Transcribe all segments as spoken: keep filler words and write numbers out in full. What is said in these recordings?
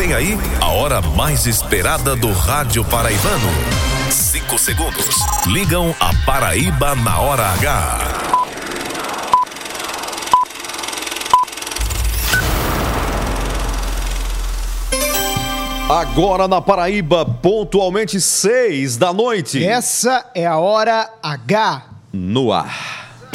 Vem aí a hora mais esperada do rádio paraibano. Cinco segundos. Ligam a Paraíba na hora H. Agora na Paraíba, pontualmente seis da noite. Essa é a hora H. No ar.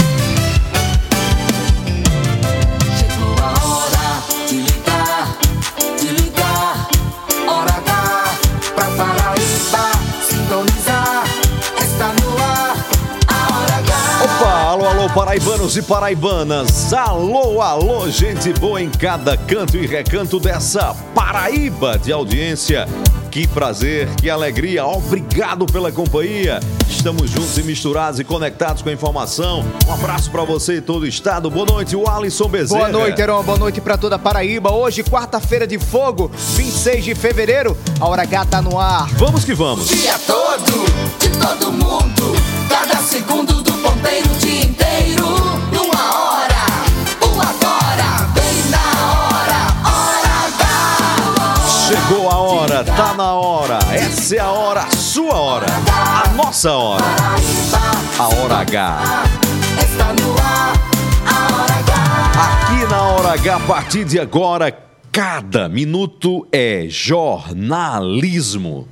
Chegou a hora de ligar, de ligar. Hora H pra Paraíba sintonizar. Está no ar a hora H. Opa, alô, alô, paraibanos e paraibanas. Alô, alô, gente boa em cada canto e recanto dessa Paraíba de audiência. Que prazer, que alegria, obrigado pela companhia. Estamos juntos e misturados e conectados com a informação. Um abraço pra você e todo o estado. Boa noite, o Alisson Bezerra. Boa noite, Heron. Boa noite pra toda a Paraíba. Hoje, quarta-feira de fogo, vinte e seis de fevereiro. A hora H tá no ar. Vamos que vamos. O dia todo, de todo mundo. Cada segundo do ponteiro, o dia inteiro. Numa hora, o agora. Bem na hora, hora H. Chegou a hora, tá na hora. Essa é a hora, a sua hora. A nossa hora. A hora H. Está no ar, a hora H. Aqui na hora H, a partir de agora, cada minuto é jornalismo.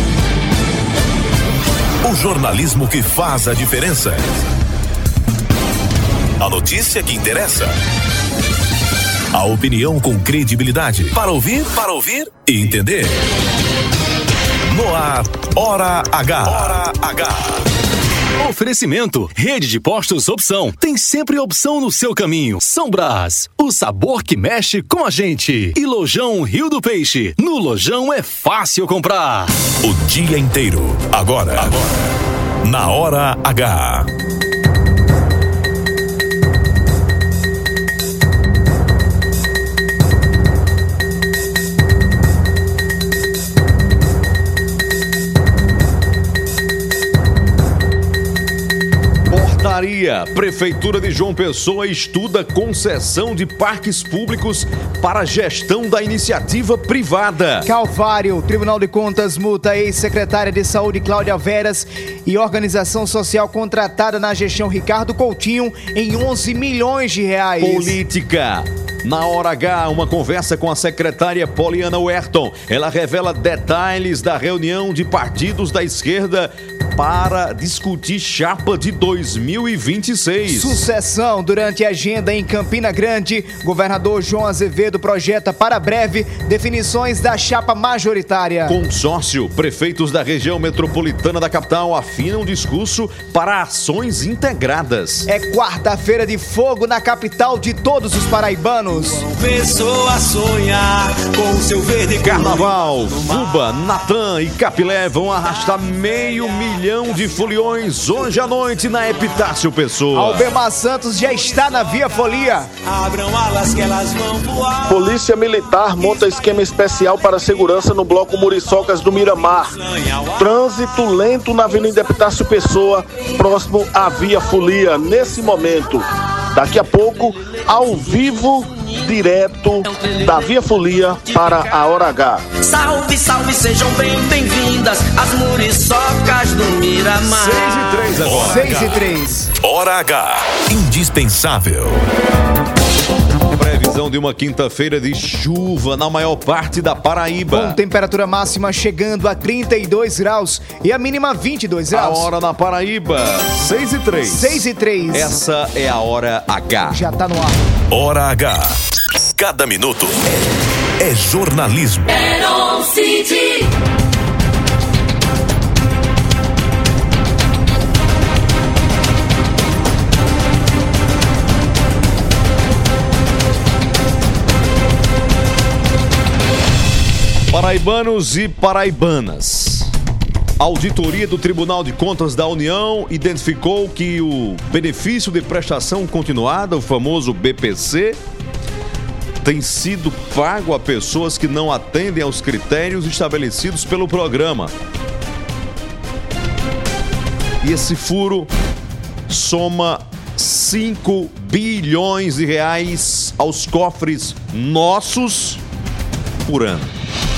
O jornalismo que faz a diferença. A notícia que interessa. A opinião com credibilidade. Para ouvir, para ouvir e entender. No ar, Hora H. Hora H. Oferecimento, Rede de Postos Opção. Tem sempre opção no seu caminho. São Brás, o sabor que mexe com a gente. E Lojão Rio do Peixe. No Lojão é fácil comprar. O dia inteiro. Agora. Agora. Na Hora H. Portaria. Prefeitura de João Pessoa estuda concessão de parques públicos para gestão da iniciativa privada. Calvário. Tribunal de Contas multa ex-secretária de Saúde Cláudia Veras e organização social contratada na gestão Ricardo Coutinho em onze milhões de reais. Política. Na Hora H, uma conversa com a secretária Poliana Werton. Ela revela detalhes da reunião de partidos da esquerda para discutir chapa de dois mil e vinte e seis. Sucessão. Durante a agenda em Campina Grande, governador João Azevedo projeta para breve definições da chapa majoritária. Consórcio. Prefeitos da região metropolitana da capital afinam discurso para ações integradas. É quarta-feira de fogo na capital de todos os paraibanos. Pessoa sonhar com o seu verde Carnaval, Fuba, Natan e Capilé vão arrastar meio milhão de foliões hoje à noite na Epitácio Pessoa. Albemar Santos já está na Via Folia. Abram alas que elas vão voar. Polícia Militar monta esquema especial para segurança no bloco Muriçocas do Miramar. Trânsito lento na Avenida Epitácio Pessoa, próximo à Via Folia, nesse momento. Daqui a pouco, ao vivo, direto da Via Folia para a Hora H. Salve, salve, sejam bem, bem-vindas as Muriçocas do Miramar. seis e três agora. seis e três. Hora H. Indispensável. Previsão de uma quinta-feira de chuva na maior parte da Paraíba. Com temperatura máxima chegando a trinta e dois graus e a mínima vinte e dois A graus. hora na Paraíba, seis e três. seis e três. Essa é a Hora H. Já tá no ar. Hora H. Cada minuto é jornalismo. Heron City. Paraibanos e paraibanas. A auditoria do Tribunal de Contas da União identificou que o benefício de prestação continuada, o famoso B P C, tem sido pago a pessoas que não atendem aos critérios estabelecidos pelo programa. E esse furo soma cinco bilhões de reais aos cofres nossos por ano.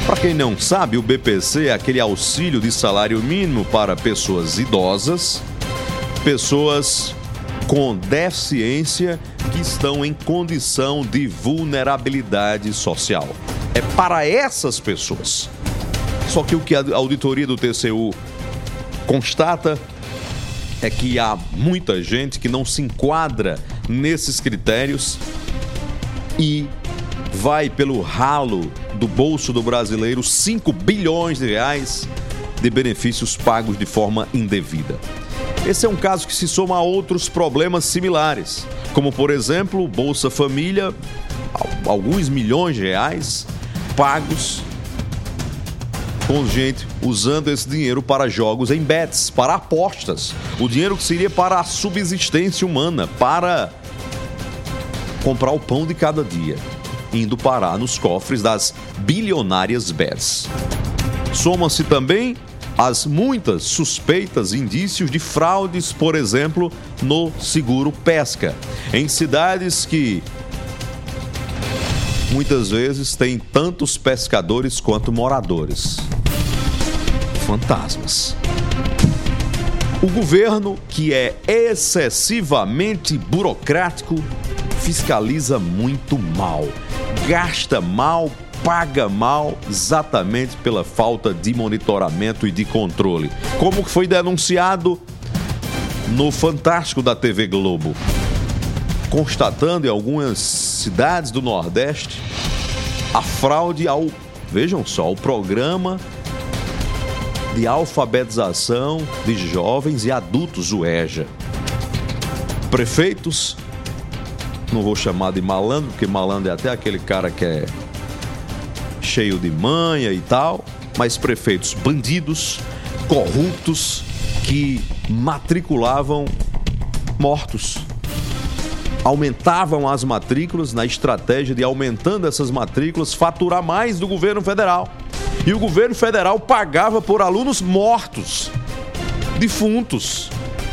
Para quem não sabe, o B P C é aquele auxílio de salário mínimo para pessoas idosas, pessoas com deficiência que estão em condição de vulnerabilidade social. É para essas pessoas. Só que o que a auditoria do T C U constata é que há muita gente que não se enquadra nesses critérios e vai pelo ralo do bolso do brasileiro cinco bilhões de reais de benefícios pagos de forma indevida. Esse é um caso que se soma a outros problemas similares, como, por exemplo, Bolsa Família, alguns milhões de reais pagos com gente usando esse dinheiro para jogos em bets, para apostas. O dinheiro que seria para a subsistência humana, para comprar o pão de cada dia, indo parar nos cofres das bilionárias bets. Soma-se também as muitas suspeitas indícios de fraudes, por exemplo, no seguro pesca, em cidades que muitas vezes têm tantos pescadores quanto moradores. Fantasmas. O governo, que é excessivamente burocrático, fiscaliza muito mal, gasta mal, paga mal, exatamente pela falta de monitoramento e de controle. Como foi denunciado no Fantástico da T V Globo, constatando em algumas cidades do Nordeste a fraude ao, vejam só, o programa de alfabetização de jovens e adultos, o EJA. Prefeitos, não vou chamar de malandro, porque malandro é até aquele cara que é cheio de manha e tal, mas prefeitos bandidos, corruptos, que matriculavam mortos. Aumentavam as matrículas na estratégia de, aumentando essas matrículas, faturar mais do governo federal. E o governo federal pagava por alunos mortos, defuntos.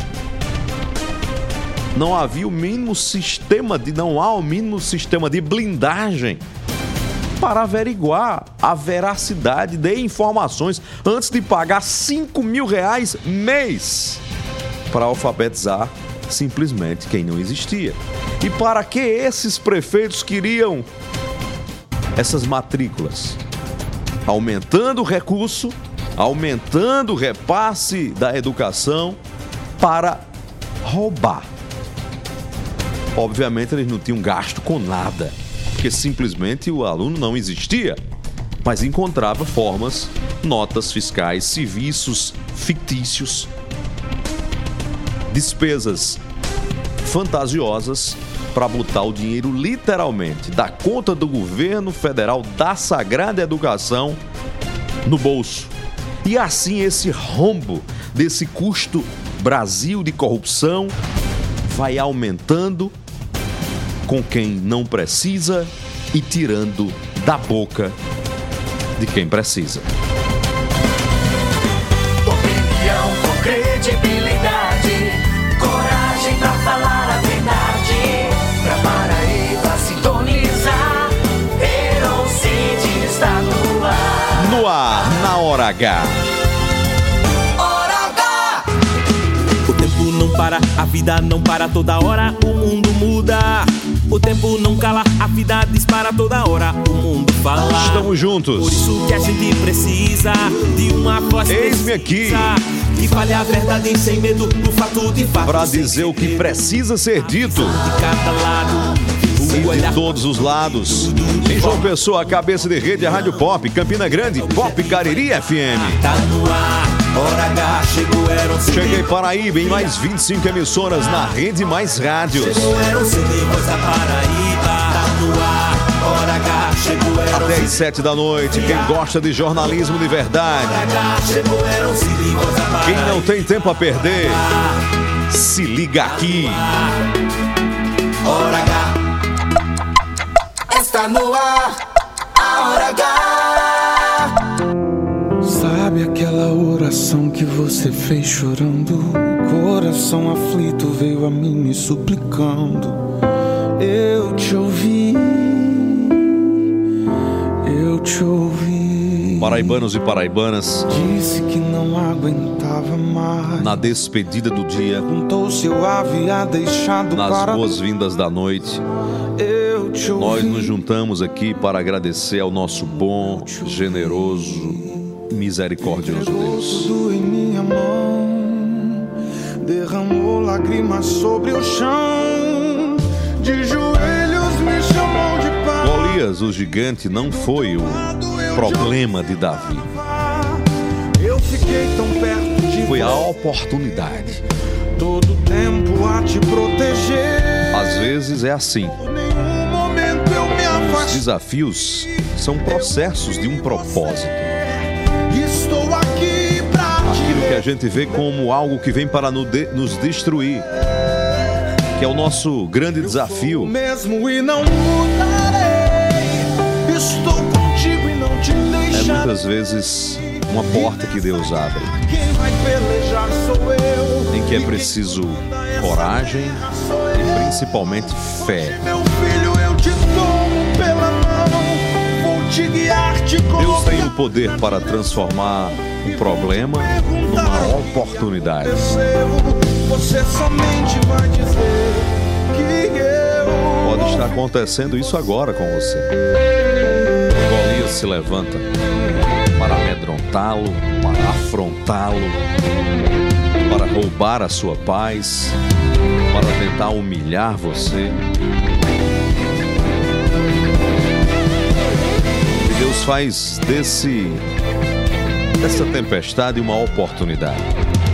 Não havia o mínimo sistema de, não há o mínimo sistema de blindagem para averiguar a veracidade de informações antes de pagar cinco mil reais mês para alfabetizar simplesmente quem não existia. E para que esses prefeitos queriam essas matrículas? Aumentando o recurso, aumentando o repasse da educação para roubar. Obviamente eles não tinham gasto com nada, porque simplesmente o aluno não existia, mas encontrava formas, notas fiscais, serviços fictícios, despesas fantasiosas para botar o dinheiro literalmente da conta do governo federal, da Sagrada Educação, no bolso. E assim esse rombo desse custo Brasil de corrupção vai aumentando com quem não precisa e tirando da boca de quem precisa. Opinião com credibilidade, coragem pra falar a verdade. Pra Paraíba sintonizar, Heron City está no ar. No ar, na hora H. Hora H. O tempo não para, a vida não para, toda hora o mundo muda. O tempo não cala, a vida dispara, toda hora o mundo fala. Estamos juntos. Por isso que a gente precisa de uma voz. Eis-me aqui, que fale a verdade sem medo do fato de fato. para dizer o que precisa ser dito. De cada lado, E de todos os lados. Em João Pessoa, a cabeça de rede é Rádio Pop, Campina Grande, Pop Cariri F M. tá no ar, hora H, chegou Heron City. Cheguei Paraíba em mais vinte e cinco emissoras na Rede Mais Rádios. Chegou Heron City, voz da Paraíba. Tá no ar, hora H, chegou Heron Até City. às sete da noite, quem gosta de jornalismo de verdade, Chegou Heron City, voz da Paraíba. quem não tem tempo a perder, se liga aqui. Hora H. Está no ar, a Hora H. Sabe aquela oração que você fez chorando? O coração aflito veio a mim me suplicando. Eu te ouvi, eu te ouvi. Paraibanos e paraibanas, Disse que não aguentava mais. na despedida do dia, Perguntou se eu havia deixado nas para boas-vindas da noite, eu te nós ouvir. nos juntamos aqui para agradecer ao nosso bom, generoso, misericordioso Deus. Tudo em minha mão, derramou lágrimas sobre o chão, de joelhos me chamou de pai. Golias, o gigante, não foi o problema de Davi, Eu fiquei tão perto de foi a você, oportunidade. todo tempo a te proteger. Às vezes é assim, Por nenhum momento eu me os afastei. desafios são processos de um propósito. Estou aqui pra te Aquilo que a ver. gente vê como algo que vem para no de- nos destruir, que é o nosso grande desafio. Mesmo e não mudarei. Estou contigo e não te É deixarei. muitas vezes uma porta que Deus abre, Quem vai pelejar sou eu. em que é preciso coragem e principalmente fé. Meu filho, eu te tomo pela mão. Vou te guiar, te Deus tem o poder para transformar um problema numa oportunidade. Você somente vai dizer que eu. Pode estar acontecendo isso agora com você. Golias se levanta para amedrontá-lo, para afrontá-lo, para roubar a sua paz, para tentar humilhar você. E Deus faz desse dessa tempestade uma oportunidade.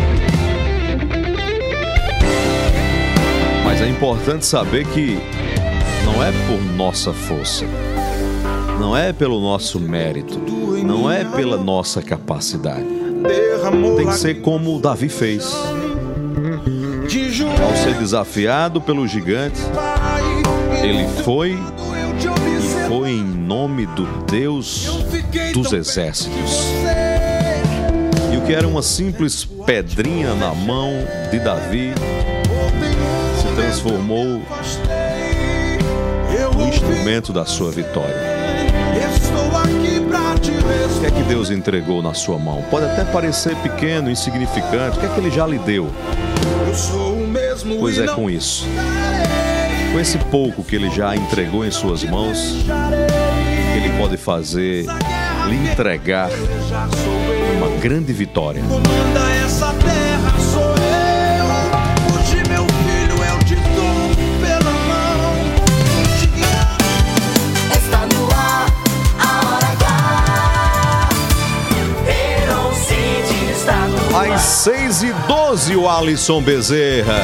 Mas é importante saber que não é por nossa força, não é pelo nosso mérito, não é pela nossa capacidade. Tem que ser como Davi fez. Ao ser desafiado pelo gigante, ele foi e foi em nome do Deus dos exércitos. E o que era uma simples pedrinha na mão de Davi se transformou no instrumento da sua vitória. Estou aqui pra te O que é que Deus entregou na sua mão? Pode até parecer pequeno, insignificante. O que é que Ele já lhe deu? Eu sou o mesmo. Pois e é não com isso, com esse pouco que Ele já entregou em suas mãos, que Ele pode fazer, lhe entregar uma grande vitória. comanda essa terra sou eu. Hoje, meu filho, eu te tomo pela mão. Vou te guiar. Está no ar, a hora H. Verão City está no ar. Às seis e doze, o Alisson Bezerra.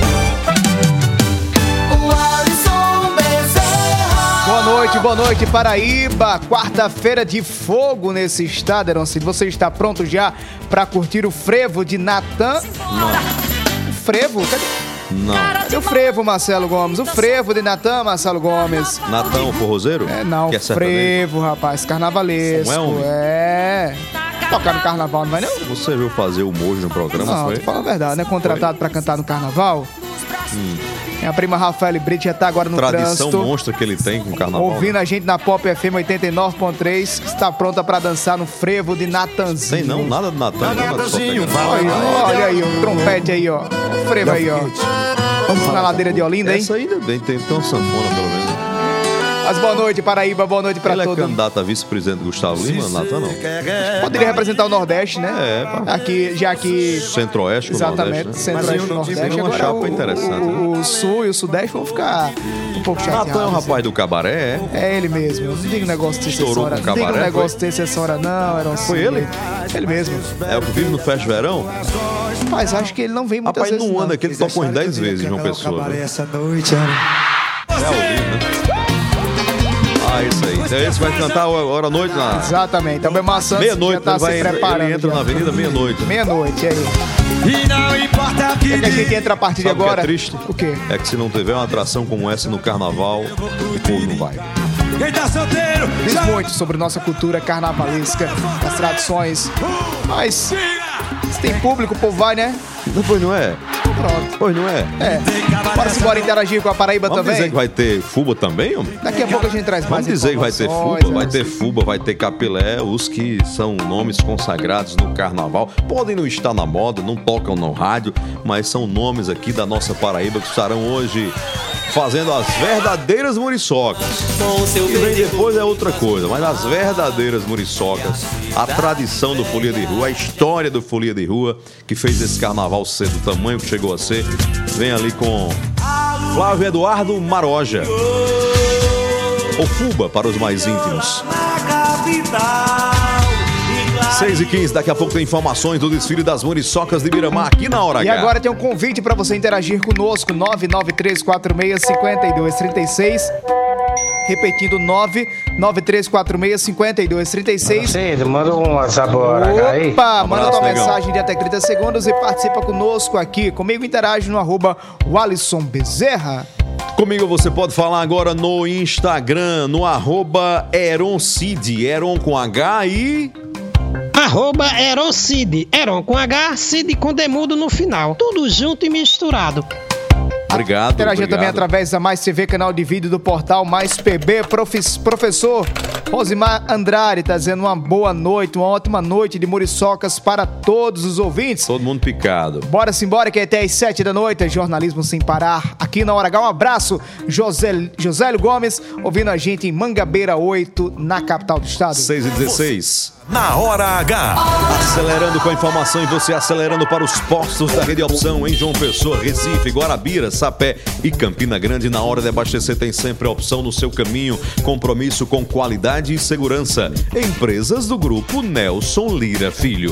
O Alisson Bezerra. Boa noite, boa noite, Paraíba. Quarta-feira de fogo nesse estado, Eroncito. Você está pronto já para curtir o frevo de Natan? Não. O frevo? Cadê? Não. Cadê o frevo, Marcelo Gomes? O frevo de Natan, Marcelo Gomes. Natão, o forrozeiro? É, não, Que é sertanejo? frevo, rapaz, carnavalesco. Não é, homem? É. Tocar no carnaval, não vai não? Você viu fazer humor no programa, Não, foi? tô falando a verdade, né? Contratado pra cantar no carnaval. Minha prima Rafael Brito já tá agora no Tradição trânsito, monstra que ele tem com o carnaval. ouvindo a gente na Pop F M oitenta e nove ponto três, que está pronta pra dançar no frevo de Natanzinho. Tem não, nada de Natan. Natanzinho, Olha, olha aí, o trompete aí, ó. O frevo aí, ó. Vamos na ladeira de Olinda, hein? Essa ainda bem, tem, tem uma sanfona pelo menos. Mas boa noite, Paraíba, boa noite pra Ele é todo mundo. candidato a vice-presidente Gustavo Lima, Natan não. Poderia representar o Nordeste, né? É, pá. Aqui, já que... Centro-Oeste com o Exatamente, Nordeste, né? Centro-Oeste e Nordeste. Seria uma Agora chapa o, interessante, o, né? o Sul e o Sudeste vão ficar um pouco chateados. Natan é um rapaz do cabaré, é? É ele mesmo. Não diga um negócio desse essa Estourou hora. com Não diga um cabaré, negócio desse essa hora, não. Era um Foi ele? Ele mesmo. É o que vive no Festa Verão? Rapaz, acho que ele não vem muitas Rapaz, vezes, num não. ano aqui ele tocou uns dez vezes em uma pessoa. Né? Essa noite, Ana. É ao vivo, né? Ah, isso aí. Então esse vai cantar hora à noite na... Exatamente. Então, o Belmar Santos Meia-noite, já tá ele, vai, se preparando. ele entra já. na avenida meia-noite. Né? Meia-noite, é aí. E não importa o que É que a gente entra a partir de Sabe o que agora. é triste? O quê? É que se não tiver uma atração como essa no carnaval, o povo não vai. quem tá solteiro, Diz já muito sobre nossa cultura carnavalesca, as tradições. Mas, se tem público, o povo vai, né? Depois não é? Pronto. Pois não é? É. Bora se embora interagir com a Paraíba Vamos também? dizer que vai ter fuba também, homem? Daqui a pouco a gente traz mais Vamos dizer que vai ter informações, fuba, vai né? ter fuba, vai ter capilé, os que são nomes consagrados no carnaval. Podem não estar na moda, não tocam no rádio, mas são nomes aqui da nossa Paraíba que estarão hoje fazendo as verdadeiras muriçocas. E vem depois é outra coisa, mas as verdadeiras muriçocas, a tradição do Folia de Rua, a história do Folia de Rua, que fez esse carnaval ser do tamanho que chegou a ser, vem ali com Flávio Eduardo Maroja. Ou Fuba para os mais íntimos. seis e quinze, daqui a pouco tem informações do desfile das muriçocas de Miramar aqui na Hora E H. agora tem um convite para você interagir conosco, nove nove três quatro seis, cinco dois três seis. Repetindo, nove nove três quatro seis, cinco dois três seis. Cid, manda um WhatsApp Hora aí. Opa, manda abraço, tua negão. mensagem de até trinta segundos e participa conosco aqui. Comigo interage no arroba Walisson Bezerra. Comigo você pode falar agora no Instagram, no arroba Eroncid, Eron com H e... Arroba Eroncid, Eron com H, Cid com demudo no final. Tudo junto e misturado. Obrigado, Interagir obrigado. também através da Mais T V, canal de vídeo do portal Mais P B. Profes, professor Rosimar Andrade tá dizendo uma boa noite, uma ótima noite de muriçocas para todos os ouvintes. Todo mundo picado. Bora simbora que é até às sete da noite, é jornalismo sem parar aqui na Hora H. Um abraço, José, Josélio Gomes, ouvindo a gente em Mangabeira oito, na capital do estado. seis e dezesseis. Na Hora H. Acelerando com a informação e você acelerando para os postos da Rede Opção em João Pessoa, Recife, Guarabira, Sapé e Campina Grande. Na hora de abastecer tem sempre a opção no seu caminho. Compromisso com qualidade e segurança. Empresas do grupo Nelson Lira Filho.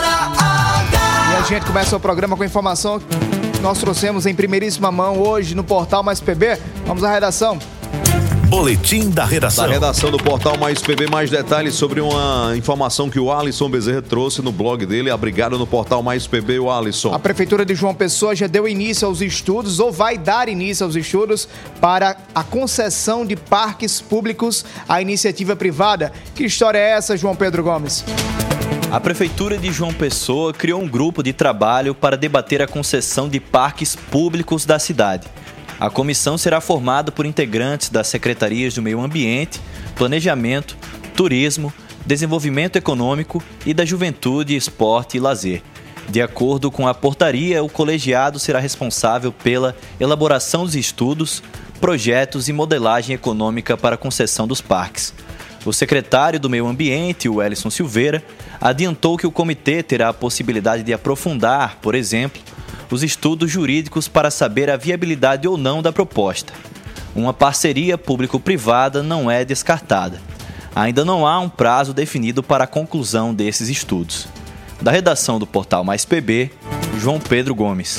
E a gente começa o programa com a informação que nós trouxemos em primeiríssima mão hoje no portal Mais P B. Vamos à redação. Boletim da redação. Da redação do portal Mais P B, mais detalhes sobre uma informação que o Alisson Bezerra trouxe no blog dele, abrigado no portal Mais P B, o Alisson. A Prefeitura de João Pessoa já deu início aos estudos, ou vai dar início aos estudos, para a concessão de parques públicos à iniciativa privada. Que história é essa, João Pedro Gomes? A Prefeitura de João Pessoa criou um grupo de trabalho para debater a concessão de parques públicos da cidade. A comissão será formada por integrantes das secretarias do Meio Ambiente, Planejamento, Turismo, Desenvolvimento Econômico e da Juventude, Esporte e Lazer. De acordo com a portaria, o colegiado será responsável pela elaboração dos estudos, projetos e modelagem econômica para a concessão dos parques. O secretário do Meio Ambiente, o Wellison Silveira, adiantou que o comitê terá a possibilidade de aprofundar, por exemplo, os estudos jurídicos para saber a viabilidade ou não da proposta. Uma parceria público-privada não é descartada. Ainda não há um prazo definido para a conclusão desses estudos. Da redação do portal Mais P B, João Pedro Gomes.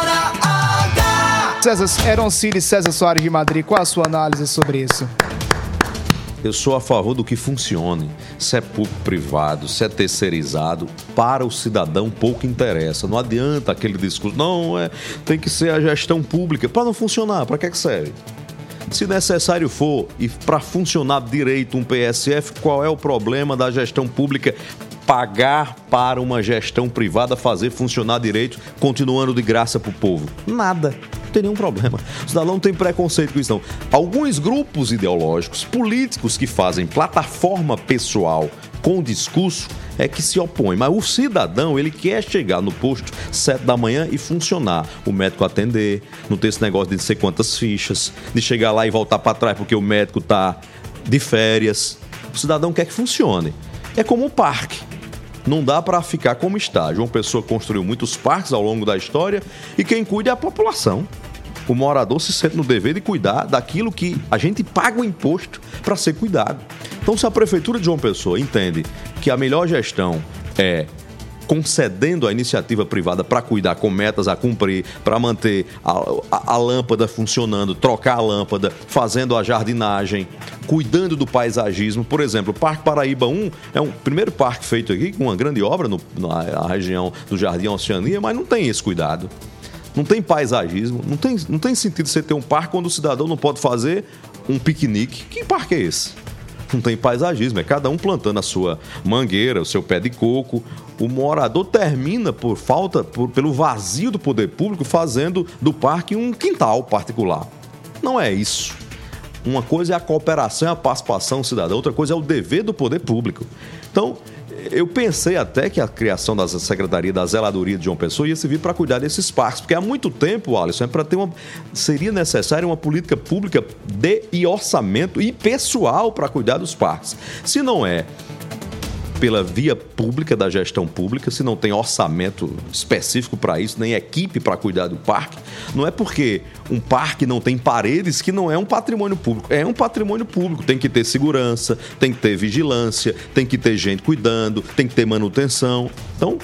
César Eroncid e César Soares de Madrid, qual a sua análise sobre isso? Eu sou a favor do que funcione. Se é público-privado, se é terceirizado, para o cidadão pouco interessa. Não adianta aquele discurso, não, é, tem que ser a gestão pública. Para não funcionar, para que é que serve? Se necessário for, e para funcionar direito um P S F, qual é o problema da gestão pública pagar para uma gestão privada fazer funcionar direito, continuando de graça para o povo? Nada. Não tem nenhum problema. O cidadão não tem preconceito com isso, não. Alguns grupos ideológicos, políticos que fazem plataforma pessoal com discurso é que se opõem. Mas o cidadão, ele quer chegar no posto sete da manhã e funcionar. O médico atender, não ter esse negócio de não sei quantas fichas, de chegar lá e voltar para trás porque o médico está de férias. O cidadão quer que funcione. É como um parque. Não dá para ficar como está. João Pessoa construiu muitos parques ao longo da história e quem cuida é a população. O morador se sente no dever de cuidar daquilo que a gente paga o imposto para ser cuidado. Então, se a Prefeitura de João Pessoa entende que a melhor gestão é concedendo a iniciativa privada para cuidar com metas a cumprir, para manter a, a, a lâmpada funcionando, trocar a lâmpada, fazendo a jardinagem, cuidando do paisagismo. Por exemplo, o Parque Paraíba um é um primeiro parque feito aqui com uma grande obra no, na, na região do Jardim Oceania, mas não tem esse cuidado. Não tem paisagismo, não tem, não tem sentido você ter um parque onde o cidadão não pode fazer um piquenique. Que parque é esse? Não tem paisagismo, é cada um plantando a sua mangueira, o seu pé de coco. O morador termina por falta, por, pelo vazio do poder público, fazendo do parque um quintal particular. Não é isso. Uma coisa é a cooperação e a participação cidadã, outra coisa é o dever do poder público. Então, eu pensei até que a criação da Secretaria da Zeladoria de João Pessoa ia servir para cuidar desses parques, porque há muito tempo, Alisson, é para ter uma, seria necessária uma política pública de e orçamento e pessoal para cuidar dos parques. Se não é pela via pública da gestão pública, se não tem orçamento específico para isso, nem equipe para cuidar do parque, não é porque um parque não tem paredes que não é um patrimônio público. É um patrimônio público, tem que ter segurança, tem que ter vigilância, tem que ter gente cuidando, tem que ter manutenção. Então,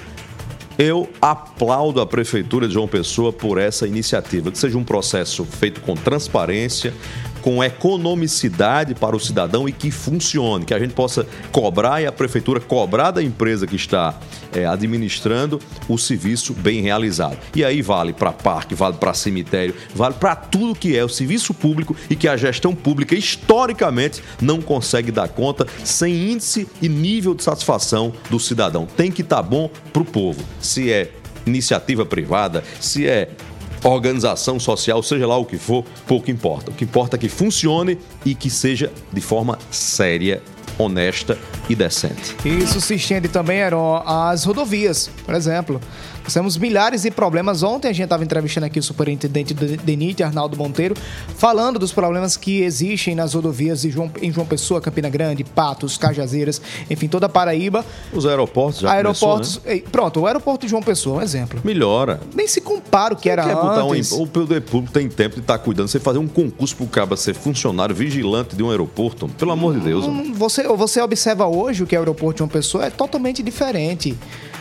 eu aplaudo a Prefeitura de João Pessoa por essa iniciativa, que seja um processo feito com transparência, com economicidade para o cidadão e que funcione, que a gente possa cobrar e a Prefeitura cobrar da empresa que está é, administrando o serviço bem realizado. E aí vale para parque, vale para cemitério, vale para tudo que é o serviço público e que a gestão pública, historicamente, não consegue dar conta sem índice e nível de satisfação do cidadão. Tem que estar bom para o povo. Se é iniciativa privada, se é organização social, seja lá o que for, pouco importa. O que importa é que funcione e que seja de forma séria, honesta e decente. Isso se estende também, Heron, às rodovias, por exemplo. Nós temos milhares de problemas. Ontem a gente estava entrevistando aqui o superintendente do DENIT, Arnaldo Monteiro, falando dos problemas que existem nas rodovias de João, em João Pessoa, Campina Grande, Patos, Cajazeiras, enfim, toda a Paraíba. Os aeroportos já aeroportos, começou, né? Pronto, o aeroporto de João Pessoa, um exemplo. Melhora. Nem se compara o que você era quer botar antes. Um, o poder público tem tempo de estar cuidando. Você fazer um concurso para o cara ser funcionário, vigilante de um aeroporto, pelo amor de Deus. Hum, você, você observa hoje o que é o aeroporto de João Pessoa, é totalmente diferente.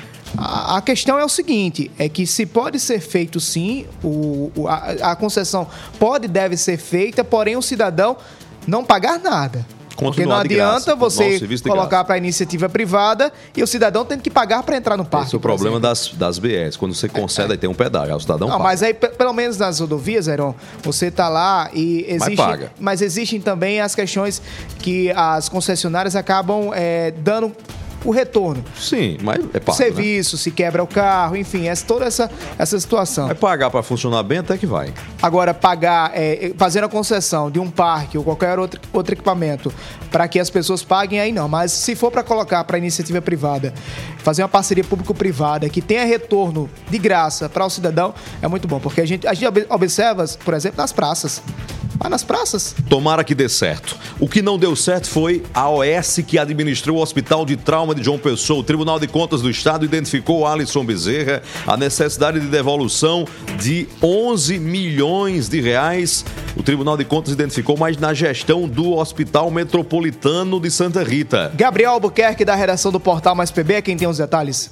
A, a questão é o seguinte, é que se pode ser feito sim, o, o, a, a concessão pode e deve ser feita, porém o cidadão não pagar nada. Porque não adianta você colocar para a iniciativa privada e o cidadão tem que pagar para entrar no parque. Esse é o problema das, das B S. Quando você concede, é, é. aí tem um pedágio, aí o cidadão não, paga. Mas aí, pelo menos nas rodovias, Heron, você está lá e existe. Mas paga. Mas existem também as questões que as concessionárias acabam é, dando o retorno. Sim, mas é pago, serviço, né? Se quebra o carro, enfim, é toda essa, essa situação. Vai pagar para funcionar bem até que vai. Agora, pagar, é, fazer a concessão de um parque ou qualquer outro, outro equipamento para que as pessoas paguem, aí não. Mas se for para colocar para iniciativa privada, fazer uma parceria público-privada que tenha retorno de graça para o cidadão, é muito bom. Porque a gente, a gente observa, por exemplo, nas praças. Vai nas praças. Tomara que dê certo. O que não deu certo foi a O S que administrou o Hospital de Trauma de João Pessoa. O Tribunal de Contas do Estado identificou, Alisson Bezerra, a necessidade de devolução de onze milhões de reais. O Tribunal de Contas identificou, mas na gestão do Hospital Metropolitano de Santa Rita. Gabriel Albuquerque, da redação do Portal Mais P B, é quem tem os detalhes.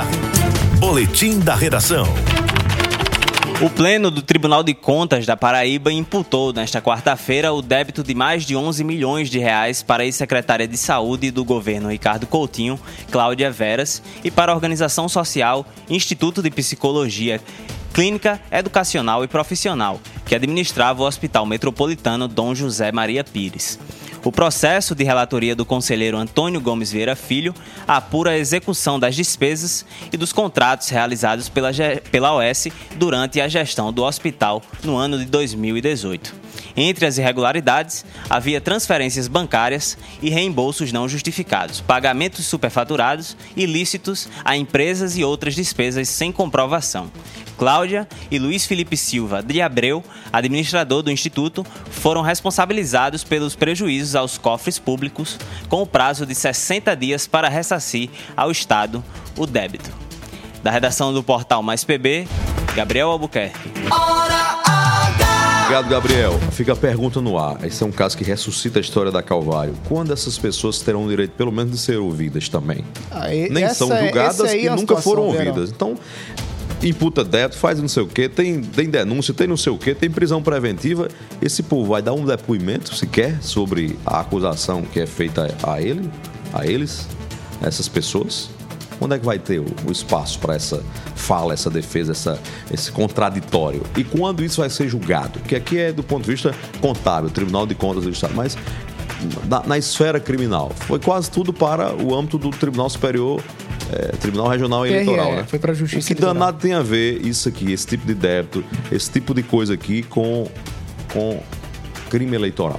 Boletim da Redação. O Pleno do Tribunal de Contas da Paraíba imputou nesta quarta-feira o débito de mais de onze milhões de reais para a ex-secretária de Saúde do governo Ricardo Coutinho, Cláudia Veras, e para a organização social Instituto de Psicologia Clínica, Educacional e Profissional, que administrava o Hospital Metropolitano Dom José Maria Pires. O processo de relatoria do conselheiro Antônio Gomes Vieira Filho apura a execução das despesas e dos contratos realizados pela, pela O S durante a gestão do hospital no ano de dois mil e dezoito. Entre as irregularidades, havia transferências bancárias e reembolsos não justificados, pagamentos superfaturados, ilícitos a empresas e outras despesas sem comprovação. Cláudia e Luiz Felipe Silva de Abreu, administrador do Instituto, foram responsabilizados pelos prejuízos aos cofres públicos, com o prazo de sessenta dias para ressarcir ao Estado o débito. Da redação do Portal Mais P B, Gabriel Albuquerque. Obrigado, Gabriel. Fica a pergunta no ar. Esse é um caso que ressuscita a história da Calvário. Quando essas pessoas terão o direito, pelo menos, de ser ouvidas também? Ah, e, Nem são julgadas é, e nunca situação, foram ouvidas. Verão. Então, imputa débito, faz não sei o quê, tem, tem denúncia, tem não sei o quê, tem prisão preventiva. Esse povo vai dar um depoimento, sequer, sobre a acusação que é feita a ele, a eles, a essas pessoas? Onde é que vai ter o, o espaço para essa fala, essa defesa, essa, esse contraditório? E quando isso vai ser julgado? Porque aqui é do ponto de vista contábil, Tribunal de Contas do Estado. Mas na, na esfera criminal. Foi quase tudo para o âmbito do Tribunal Superior, é, Tribunal Regional e T R E, Eleitoral, né? Foi para a Justiça O que Eleitoral. danado tem a ver isso aqui, esse tipo de débito, esse tipo de coisa aqui com, com crime eleitoral?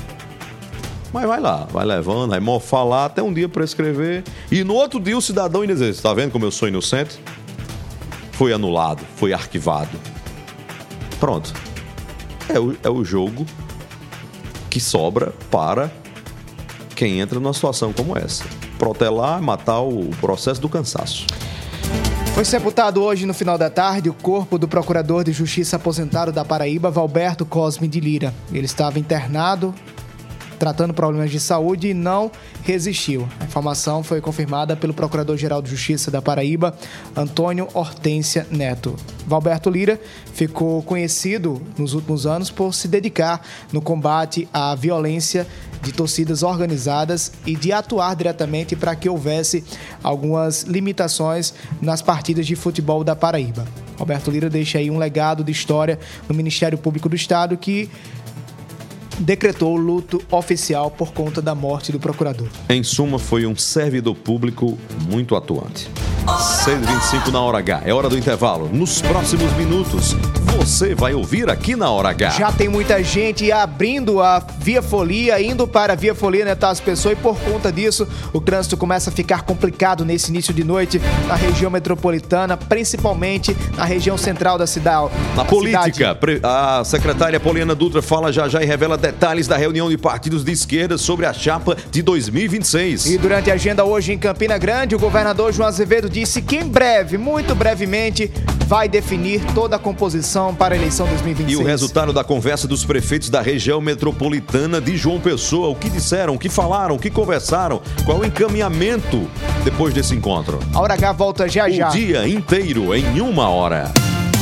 Mas vai lá, vai levando, aí mofar lá até um dia prescrever. E no outro dia o cidadão ainda diz: está vendo como eu sou inocente? Foi anulado, foi arquivado. Pronto. É o, é o jogo que sobra para quem entra numa situação como essa. Protelar, matar o processo do cansaço. Foi sepultado hoje, no final da tarde, o corpo do procurador de justiça aposentado da Paraíba, Valberto Cosme de Lira. Ele estava internado, tratando problemas de saúde e não resistiu. A informação foi confirmada pelo Procurador-Geral de Justiça da Paraíba, Antônio Hortência Neto. Valberto Lira ficou conhecido nos últimos anos por se dedicar no combate à violência de torcidas organizadas e de atuar diretamente para que houvesse algumas limitações nas partidas de futebol da Paraíba. Valberto Lira deixa aí um legado de história no Ministério Público do Estado, que decretou luto oficial por conta da morte do procurador. Em suma, foi um servidor público muito atuante. seis e vinte e cinco na Hora H. É hora do intervalo. Nos próximos minutos, você vai ouvir aqui na Hora H. Já tem muita gente abrindo a Via Folia, indo para a Via Folia, né, Tasso Pessoa, e por conta disso, o trânsito começa a ficar complicado nesse início de noite na região metropolitana, principalmente na região central da cidade. Na política, a secretária Poliana Dutra fala já já e revela detalhes da reunião de partidos de esquerda sobre a chapa de dois mil e vinte e seis. E durante a agenda hoje em Campina Grande, o governador João Azevedo disse que em breve, muito brevemente, vai definir toda a composição para a eleição dois mil e vinte e seis. E o resultado da conversa dos prefeitos da região metropolitana de João Pessoa, o que disseram, o que falaram, o que conversaram, qual o encaminhamento depois desse encontro. A Hora H volta já o já. O dia inteiro em uma hora.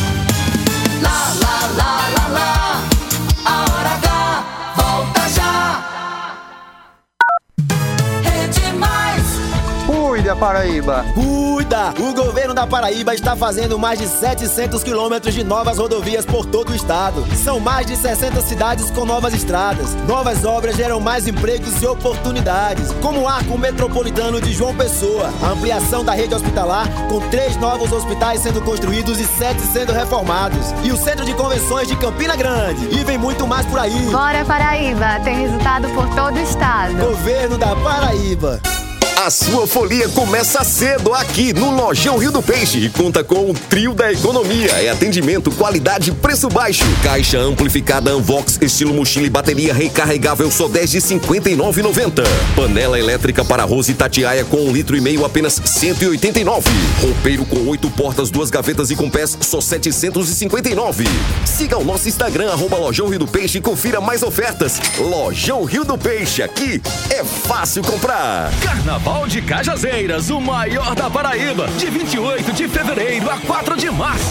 Lá, lá, lá, lá, lá. A Hora H volta já. Rede Mais. Cuida, Paraíba! Cuida! O governo da Paraíba está fazendo mais de setecentos quilômetros de novas rodovias por todo o estado. São mais de sessenta cidades com novas estradas. Novas obras geram mais empregos e oportunidades, como o Arco Metropolitano de João Pessoa, a ampliação da rede hospitalar, com três novos hospitais sendo construídos e sete sendo reformados, e o Centro de Convenções de Campina Grande. E vem muito mais por aí. Bora, Paraíba! Tem resultado por todo o estado. Governo da Paraíba. A sua folia começa cedo aqui no Lojão Rio do Peixe e conta com o trio da economia. É atendimento, qualidade e preço baixo. Caixa amplificada Unvox, estilo mochila e bateria recarregável, só dez de cinquenta e nove reais e noventa centavos. Panela elétrica para arroz e tatiaia com um litro e meio, apenas cento e oitenta e nove reais. Roupeiro com oito portas, duas gavetas e com pés, só setecentos e cinquenta e nove reais. Siga o nosso Instagram, arroba Lojão Rio do Peixe, e confira mais ofertas. Lojão Rio do Peixe, aqui é fácil comprar. Carnaval de Cajazeiras, o maior da Paraíba, de vinte e oito de fevereiro a quatro de março.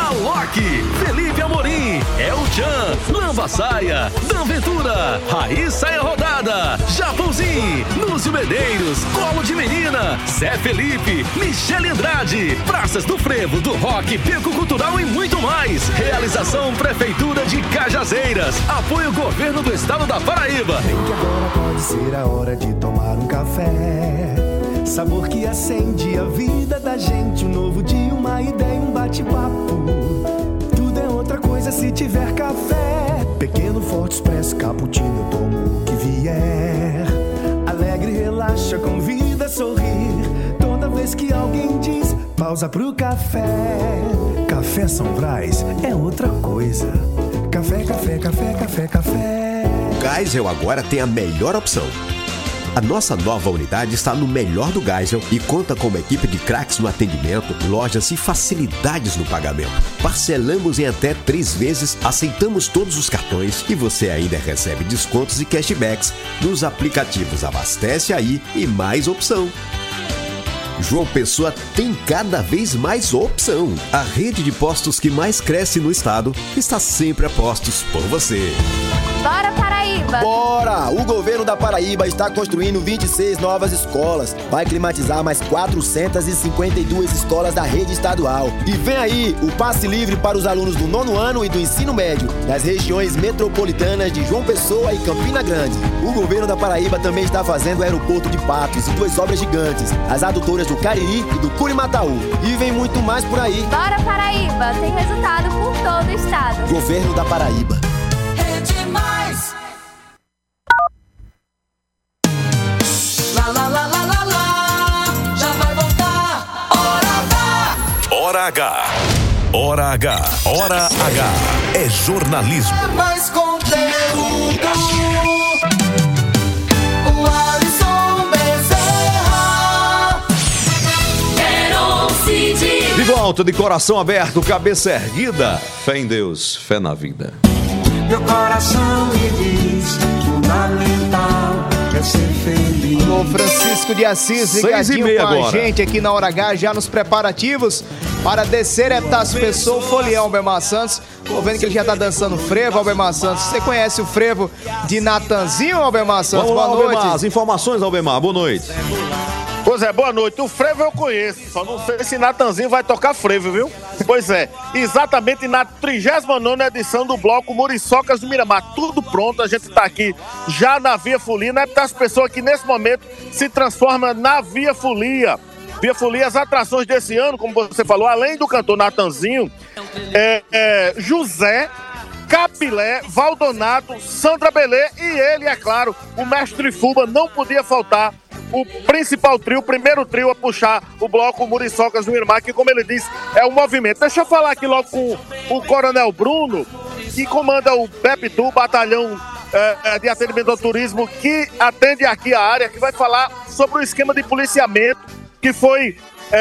Alok, Felipe Amorim, El Chan, Lamba Saia, Dan Ventura, Raíssa é Rodada, Japãozinho, Lúcio Medeiros, Colo de Menina, Zé Felipe, Michele Andrade, Praças do Frevo, do Rock, Pico Cultural e muito mais. Realização Prefeitura de Cajazeiras. Apoio Governo do Estado da Paraíba. Bem que agora pode ser a hora de tomar um café. Sabor que acende a vida da gente. Um novo dia, uma ideia, um bate-papo. Tudo é outra coisa se tiver café. Pequeno, forte, expresso, cappuccino, eu tomo o que vier. Alegre, relaxa, convida a sorrir. Toda vez que alguém diz pausa pro café. Café São Brás é outra coisa. Café, café, café, café, café. O Geisel agora tem a melhor opção. A nossa nova unidade está no melhor do Geisel e conta com uma equipe de craques no atendimento, lojas e facilidades no pagamento. Parcelamos em até três vezes, aceitamos todos os cartões e você ainda recebe descontos e cashbacks nos aplicativos Abastece Aí e Mais Opção. João Pessoa tem cada vez mais opção. A rede de postos que mais cresce no estado está sempre a postos por você. Bora, Paraíba! Paraíba. Bora! O governo da Paraíba está construindo vinte e seis novas escolas. Vai climatizar mais quatrocentas e cinquenta e duas escolas da rede estadual. E vem aí o passe livre para os alunos do nono ano e do ensino médio das regiões metropolitanas de João Pessoa e Campina Grande. O governo da Paraíba também está fazendo o aeroporto de Patos e duas obras gigantes, as adutoras do Cariri e do Curimataú. E vem muito mais por aí. Bora, Paraíba! Tem resultado por todo o estado. Governo da Paraíba. É demais. Lá, lá, lá, lá, lá, lá. Já vai voltar. Hora H. Hora H. Hora H. É jornalismo. É mais conteúdo. O Alisson Bezerra. Quero Cid. De volta, de coração aberto, cabeça erguida. Fé em Deus, fé na vida. Meu coração me diz, fundamental é ser feliz. Alô, Francisco de Assis, ligadinho com a agora. gente aqui na Hora H, já nos preparativos para descer Epitácio Pessoa, o Folião, Albemar Santos. Tô vendo que ele já tá dançando frevo, Albemar Santos. Você conhece o frevo de Natanzinho, Albemar Santos? Vamos lá, Boa noite. Albemar, as informações, Albemar, boa noite. Pois é, boa noite. O frevo eu conheço, só não sei se Natanzinho vai tocar frevo, viu? Pois é, exatamente na trigésima nona edição do bloco Muriçocas do Miramar. Tudo pronto, a gente tá aqui já na Via Folia, né? As pessoas que nesse momento se transformam na Via Folia. Via Folia, as atrações desse ano, como você falou, além do cantor Natanzinho, é, é José, Capilé, Valdonato, Sandra Belê e ele, é claro, o mestre Fuba, não podia faltar. O principal trio, o primeiro trio a puxar o bloco Muriçocas do Miramar, que, como ele disse, é um movimento. Deixa eu falar aqui logo com o Coronel Bruno, que comanda o B E P T U, Batalhão é, de Atendimento ao Turismo, que atende aqui a área, que vai falar sobre o esquema de policiamento que foi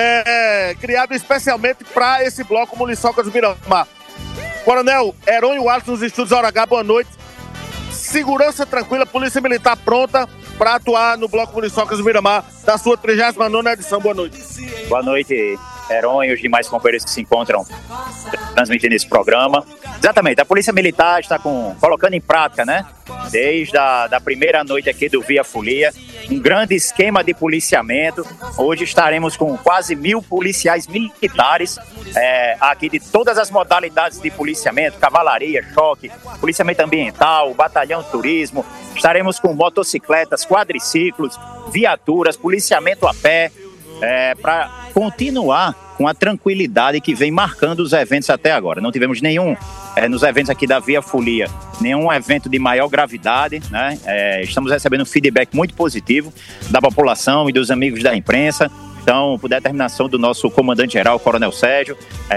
é, é, criado especialmente para esse bloco Muriçocas do Miramar. Coronel Heron e o Alisson nos estúdios Hora H, boa noite. Segurança tranquila, Polícia Militar pronta para atuar no bloco Muriçocas do Miramar da sua trigésima nona edição. Boa noite. Boa noite, Heron e os demais companheiros que se encontram transmitindo esse programa. Exatamente, a Polícia Militar está com, colocando em prática, né, desde a da primeira noite aqui do Via Folia, um grande esquema de policiamento. Hoje estaremos com quase mil policiais militares é, aqui de todas as modalidades de policiamento, cavalaria, choque, policiamento ambiental, batalhão turismo. Estaremos com motocicletas, quadriciclos, viaturas, policiamento a pé, é, para continuar com a tranquilidade que vem marcando os eventos até agora. Não tivemos nenhum, é, nos eventos aqui da Via Folia, nenhum evento de maior gravidade, né? É, estamos recebendo um feedback muito positivo da população e dos amigos da imprensa. Então, por determinação do nosso comandante-geral, Coronel Sérgio,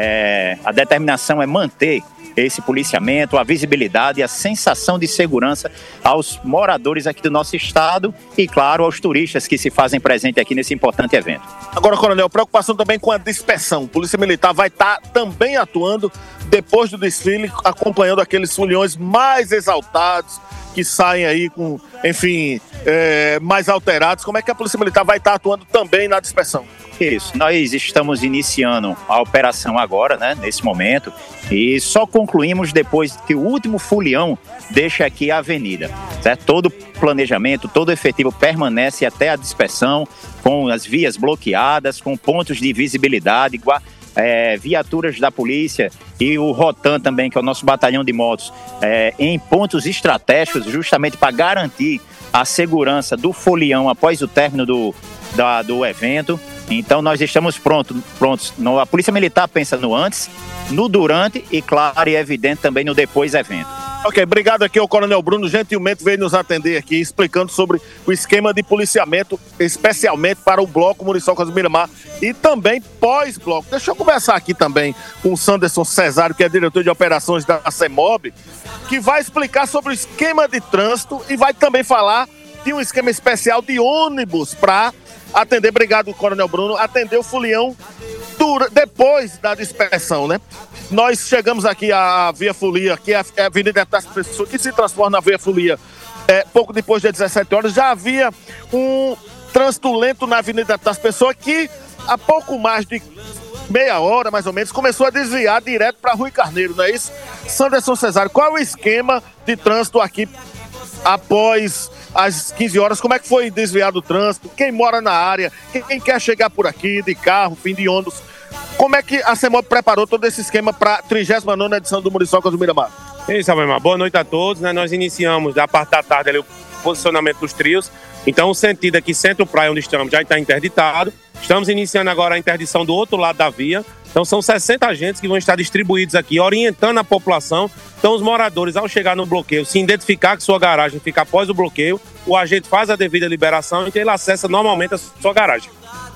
é, a determinação é manter esse policiamento, a visibilidade e a sensação de segurança aos moradores aqui do nosso estado e, claro, aos turistas que se fazem presente aqui nesse importante evento. Agora, Coronel, preocupação também com a dispersão. A Polícia Militar vai estar também atuando depois do desfile, acompanhando aqueles foliões mais exaltados, que saem aí com, enfim, é, mais alterados. Como é que a Polícia Militar vai estar atuando também na dispersão? Isso, nós estamos iniciando a operação agora, né, nesse momento, e só concluímos depois que o último folião deixa aqui a avenida, certo? Todo planejamento, todo efetivo permanece até a dispersão, com as vias bloqueadas, com pontos de visibilidade, é, viaturas da polícia e o Rotan também, que é o nosso batalhão de motos, é, em pontos estratégicos, justamente para garantir a segurança do folião após o término do, da, do evento. Então nós estamos prontos, prontos. A Polícia Militar pensa no antes, no durante e, claro, e evidente também no depois evento. Ok, obrigado aqui ao Coronel Bruno, gentilmente veio nos atender aqui, explicando sobre o esquema de policiamento, especialmente para o bloco Muriçocas do Miramar e também pós-bloco. Deixa eu conversar aqui também com o Sanderson Cesário, que é diretor de operações da CEMOB, que vai explicar sobre o esquema de trânsito e vai também falar de um esquema especial de ônibus para atender, obrigado, Coronel Bruno, atender o folião dura, depois da dispersão, né? Nós chegamos aqui à Via Folia, que é a Avenida das Pessoas, que se transforma na Via Folia é, pouco depois das dezessete horas. Já havia um trânsito lento na Avenida das Pessoas que, há pouco mais de meia hora, mais ou menos, começou a desviar direto para Rui Carneiro, não é isso? Sanderson Cesário, qual é o esquema de trânsito aqui após as quinze horas, como é que foi desviado o trânsito? Quem mora na área, quem quer chegar por aqui de carro, fim de ônibus, como é que a CEMOB preparou todo esse esquema para a trigésima nona edição do Muriçocas do Miramar? Isso, Alvemar. Boa noite a todos. Né? Nós iniciamos da parte da tarde ali, o posicionamento dos trios. Então, o sentido aqui, centro-praia, onde estamos, já está interditado. Estamos iniciando agora a interdição do outro lado da via. Então, são sessenta agentes que vão estar distribuídos aqui, orientando a população. Então, os moradores, ao chegar no bloqueio, se identificar que sua garagem fica após o bloqueio, o agente faz a devida liberação e ele acessa normalmente a sua garagem.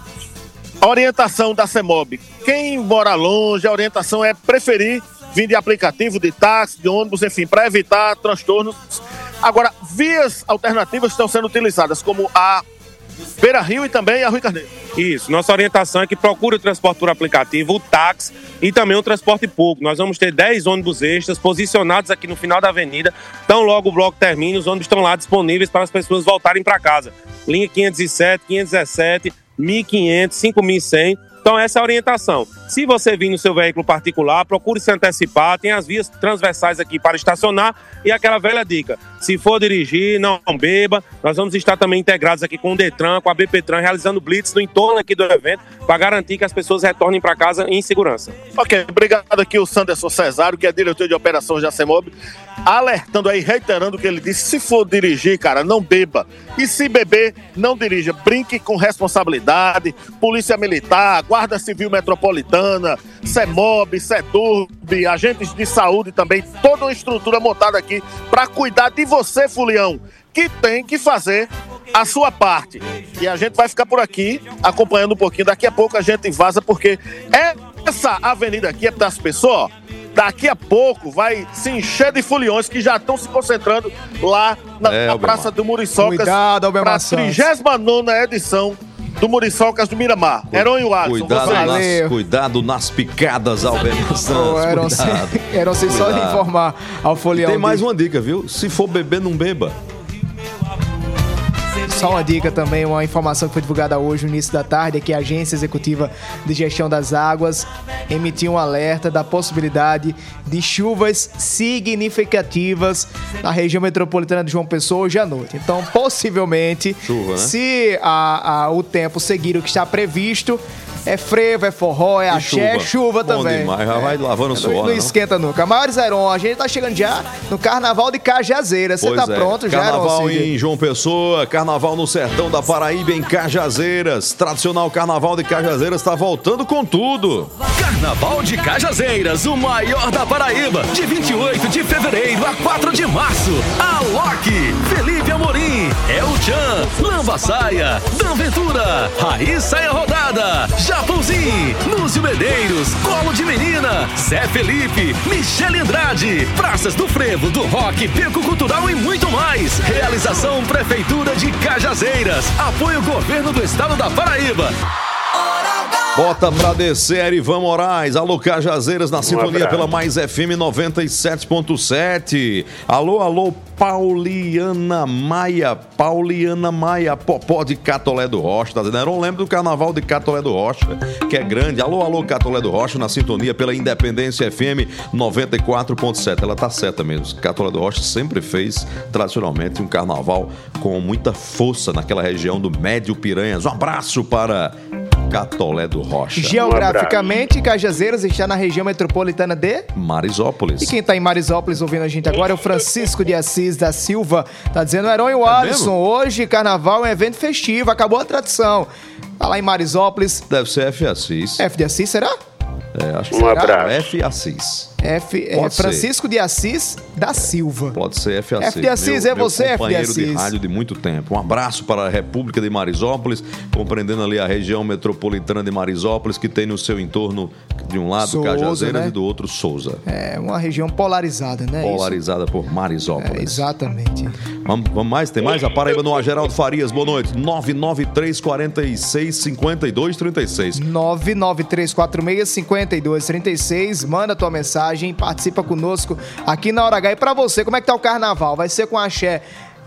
A orientação da CEMOB. Quem mora longe, a orientação é preferir vir de aplicativo, de táxi, de ônibus, enfim, para evitar transtornos. Agora, vias alternativas estão sendo utilizadas, como a Beira Rio e também a Rui Carneiro. Isso, nossa orientação é que procure o transporte por aplicativo, o táxi e também o transporte público. Nós vamos ter dez ônibus extras posicionados aqui no final da avenida. Então, logo o bloco termina, os ônibus estão lá disponíveis para as pessoas voltarem para casa. Linha quinhentos e sete, quinhentos e dezessete, mil e quinhentos, cinco mil e cem. Então, essa é a orientação. Se você vir no seu veículo particular, procure se antecipar. Tem as vias transversais aqui para estacionar. E aquela velha dica, se for dirigir, não beba. Nós vamos estar também integrados aqui com o Detran, com a B P Tran, realizando blitz no entorno aqui do evento, para garantir que as pessoas retornem para casa em segurança. Ok, obrigado aqui o Sanderson Cesário, que é diretor de operações da CEMOB, alertando aí, reiterando o que ele disse. Se for dirigir, cara, não beba. E se beber, não dirija. Brinque com responsabilidade. Polícia Militar, Guarda Civil Metropolitana, CEMOB, CETURB, agentes de saúde também, toda uma estrutura montada aqui para cuidar de você, Fulião, que tem que fazer a sua parte. E a gente vai ficar por aqui acompanhando um pouquinho. Daqui a pouco a gente vaza, porque essa avenida aqui é das pessoas. Daqui a pouco vai se encher de fuliões que já estão se concentrando lá na, é, na Praça do Muriçocas para a trigésima nona edição do Muriçocas do Miramar. Heron e o Alisson. Cuidado nas, cuidado nas picadas, Alberto Santos. Heron, sem só lhe informar ao folião. Tem mais uma dica, viu? Se for beber, não beba. Só uma dica também, uma informação que foi divulgada hoje no início da tarde, é que a Agência Executiva de Gestão das Águas emitiu um alerta da possibilidade de chuvas significativas na região metropolitana de João Pessoa hoje à noite. Então, possivelmente, Chuva, né? se a, a, o tempo seguir o que está previsto, é frevo, é forró, é axé, chuva, chuva também. Bom demais, já vai lavando o suor. Não, não esquenta nunca. Maiores Heron, a gente tá chegando já no Carnaval de Cajazeiras. Você tá é. pronto já, Carnaval em João Pessoa, Carnaval no Sertão da Paraíba, em Cajazeiras. Tradicional Carnaval de Cajazeiras está voltando com tudo. Carnaval de Cajazeiras, o maior da Paraíba, de vinte e oito de fevereiro a quatro de março. Alok, Felipe Amorim, El Chan, Lamba Saia, Dan Ventura, Raíssa e a Rodada, Japãozinho, Lúcio Medeiros, Colo de Menina, Zé Felipe, Michele Andrade, Praças do Frevo, do Rock, Pico Cultural e muito mais. Realização Prefeitura de Cajazeiras. Apoio Governo do Estado da Paraíba. Bota pra descer, Erivan Moraes. Alô, Cajazeiras, na um sintonia abraço. Pela Mais F M noventa e sete ponto sete. Alô, alô, Pauliana Maia. Pauliana Maia, Popó de Catolé do Rocha. Tá dizendo? Eu não lembro do Carnaval de Catolé do Rocha, que é grande. Alô, alô, Catolé do Rocha, na sintonia pela Independência F M noventa e quatro ponto sete. Ela tá certa mesmo. Catolé do Rocha sempre fez, tradicionalmente, um carnaval com muita força naquela região do Médio Piranhas. Um abraço para Catolé do Rocha. Geograficamente, Cajazeiras está na região metropolitana de Marisópolis. E quem está em Marisópolis ouvindo a gente agora é o Francisco de Assis da Silva. Tá dizendo o Heron e o é Alisson. Mesmo? Hoje, carnaval é um evento festivo, acabou a tradição. Tá lá em Marisópolis. Deve ser F. Assis. F de Assis, será? É, acho que um será. F. Assis. F, é Francisco de Assis da Silva. Pode ser F. Assis. F de Assis, meu, é você, F de Assis. Companheiro de rádio de muito tempo. Um abraço para a República de Marisópolis, compreendendo ali a região metropolitana de Marisópolis, que tem no seu entorno, de um lado, Souza, Cajazeiras, né? E do outro, Souza. É uma região polarizada, né? Polarizada isso? Por Marisópolis. É, exatamente. Vamos, vamos mais? Tem mais? A Paraíba no ar, Geraldo Farias, boa noite. nove nove três quatro seis, cinco dois três seis. nove nove três quatro seis, cinco dois três seis. Manda tua mensagem, participa conosco aqui na Hora H. E pra você, como é que tá o carnaval? Vai ser com axé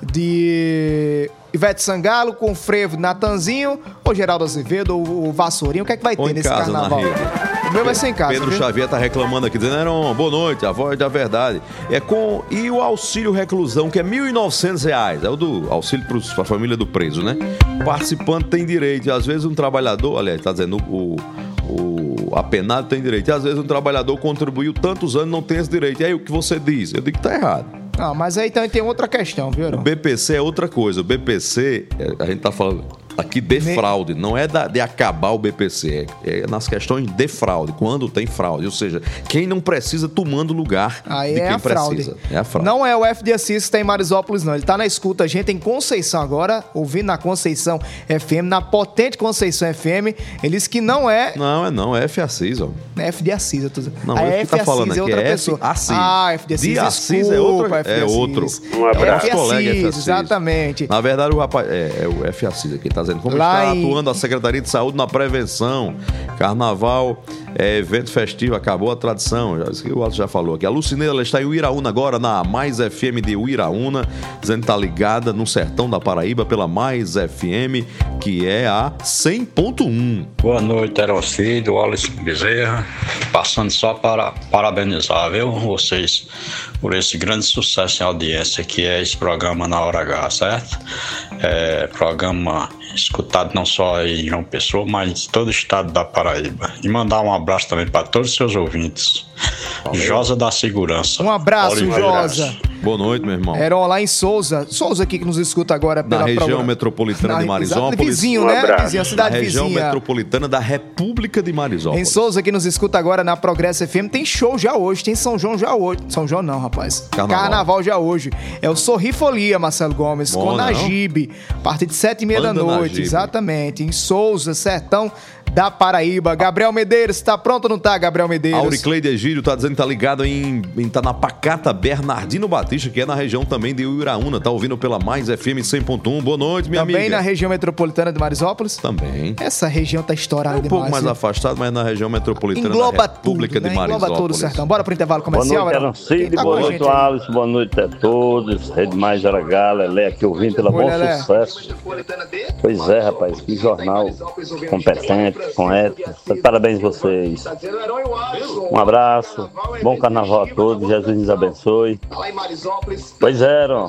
de Ivete Sangalo, com frevo de Natanzinho, ou Geraldo Azevedo, ou, ou Vassourinho? O que é que vai ou ter nesse carnaval? O meu vai ser em casa. Pedro viu? Xavier tá reclamando aqui, dizendo, Heron, boa noite, a voz da verdade. É com... E o auxílio reclusão, que é mil e novecentos reais. É o do auxílio para a família do preso, né? O participante tem direito. E às vezes um trabalhador, aliás, tá dizendo, o, o apenado tem direito. E às vezes um trabalhador contribuiu tantos anos, não tem esse direito. E aí o que você diz? Eu digo que tá errado. Não, mas aí também tem outra questão, viu, Heron? O B P C é outra coisa. O B P C, a gente tá falando aqui de fraude, não é da, de acabar o B P C, é, é nas questões de fraude, quando tem fraude, ou seja, quem não precisa tomando lugar aí de é quem a fraude. precisa. É a fraude. Não é o F D Assis que está em Marisópolis, não. Ele está na escuta. A gente em Conceição agora, ouvindo na Conceição F M, na potente Conceição F M. Ele disse que não é... Não, é não, é F Assis, ó. É F D Assis, eu tô dizendo. Não, a é F que tá falando Assis é aqui, outra é pessoa. F Assis. Ah, F D Assis, de Assis desculpa, é outro. F D É Assis. outro. Um abraço. Nosso colega é F Assis. Exatamente. Na verdade, o rapaz... É, é o F Assis aqui, tá dizendo. Como Lá está em... atuando a Secretaria de Saúde na prevenção. Carnaval, é, evento festivo, acabou a tradição. Já, isso que o Alto já falou aqui. A Lucineira, ela está em Uiraúna agora, na Mais F M de Uiraúna, dizendo que está ligada no sertão da Paraíba pela Mais F M, que é a cem ponto um. Boa noite, Erocídio, Alisson Bezerra. Passando só para parabenizar, viu, vocês por esse grande sucesso em audiência que é esse programa Na Hora H, certo? É, programa escutado não só em João Pessoa, mas em todo o estado da Paraíba. E mandar um abraço também para todos os seus ouvintes. Valeu. Josa da Segurança. Um abraço, Oliveira. Josa. Boa noite, meu irmão. Heron lá em Souza. Souza aqui que nos escuta agora pela Na região programa... metropolitana Na... de Marisópolis. Vizinho, um né? Vizinho, a cidade Na região vizinha. metropolitana da República de Marisópolis. Em Souza que nos escuta agora na Progresso F M, tem show já hoje, tem São João já hoje. São João não, rapaz. Carnaval, Carnaval já hoje. É o Sorri Folia, Marcelo Gomes, Bom, com não? Nagibe, a partir de sete e meia da Banda noite. Nagibe. Exatamente. Em Souza, sertão da Paraíba. Gabriel Medeiros, tá pronto ou não tá, Gabriel Medeiros? Auricleide Egídio tá dizendo que tá ligado em, em tá na Pacata Bernardino Batista, que é na região também de Uiraúna. Tá ouvindo pela Mais F M cem ponto um. Boa noite, minha também amiga. Também na região metropolitana de Marisópolis? Também. Essa região tá estourada é um demais. pouco mais viu? afastado, mas na região metropolitana Engloba da República tudo, de né? Marisópolis. Engloba todo o sertão. Bora pro intervalo comercial, Boa noite, Arancide. Tá boa noite, Alisson. Boa noite a todos. Rede Mais Aragá, Lelé aqui ouvindo pela Bom Lelé. Sucesso. Pois é, rapaz, que jornal competente, com ética. Parabéns a vocês. Um abraço, bom carnaval a todos, Jesus nos abençoe. Pois é, Heron.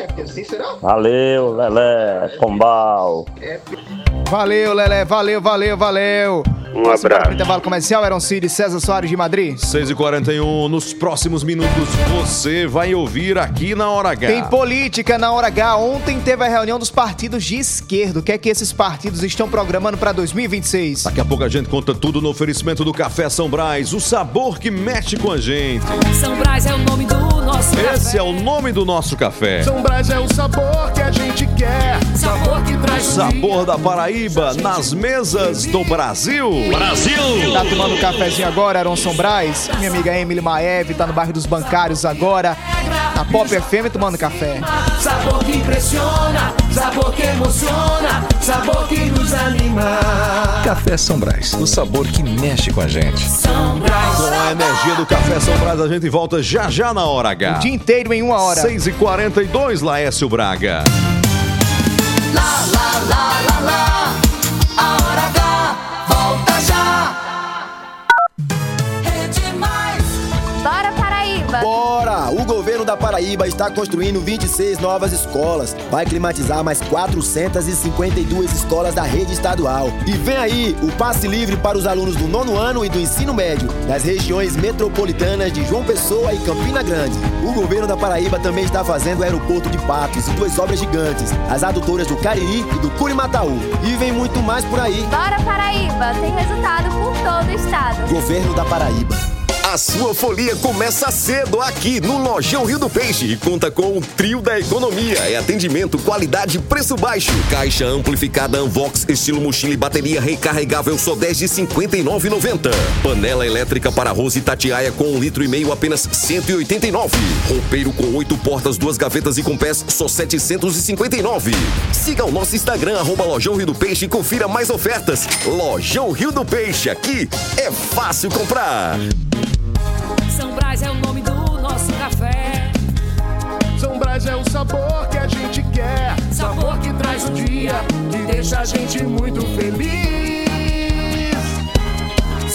Valeu, Lelé, Pombal. Valeu, Lelé, valeu, valeu, valeu. Um abraço. Para o intervalo comercial, Heron Cid, César Soares de Madrid. seis e quarenta e um, nos próximos minutos você vai ouvir aqui na Hora H. Tem política na Hora H. Ontem teve a reunião dos partidos de esquerda. O que é que esses partidos estão programando para dois mil e vinte e seis? Daqui a pouco a gente conta tudo no oferecimento do Café São Brás, o sabor que mexe com a gente. São Brás é o nome do nosso café. Esse é o nome do nosso café. São Brás é o sabor que a gente quer. Sabor que traz o sabor da Paraíba nas mesas do Brasil. Brasil! Tá tomando um cafezinho agora, Heron São Brás? Minha amiga Emily Maeve tá no bairro dos Bancários agora, na Pop F M tomando café. Sabor que impressiona, sabor que emociona, sabor que nos anima. Café São Brás, o sabor que mexe com a gente. São Brás. Com a energia do Café São Brás, a gente volta já já na Hora H. O dia inteiro em uma hora. seis e quarenta e dois, Laércio Braga. Lá, lá, lá, lá, lá. A Hora H volta já. Rede Mais. Bora, Paraíba. Bora! O governo da Paraíba está construindo vinte e seis novas escolas. Vai climatizar mais quatrocentas e cinquenta e duas escolas da rede estadual. E vem aí o passe livre para os alunos do nono ano e do ensino médio, das regiões metropolitanas de João Pessoa e Campina Grande. O governo da Paraíba também está fazendo o aeroporto de Patos e duas obras gigantes, as adutoras do Cariri e do Curimataú. E vem muito mais por aí. Bora, Paraíba. Tem resultado por todo o estado. Governo da Paraíba. A sua folia começa cedo aqui no Lojão Rio do Peixe e conta com o trio da economia. É atendimento, qualidade e preço baixo. Caixa amplificada Anvox, estilo mochila e bateria recarregável só dez de cinquenta e nove reais e noventa centavos. Panela elétrica para arroz e tatiaia com um litro e meio apenas cento e oitenta e nove reais. Roupeiro com oito portas, duas gavetas e com pés só setecentos e cinquenta e nove reais. Siga o nosso Instagram, arroba Lojão Rio do Peixe e confira mais ofertas. Lojão Rio do Peixe, aqui é fácil comprar. São Brás é o nome do nosso café. São Brás é o sabor que a gente quer. Sabor que traz o dia, que deixa a gente muito feliz. Sabor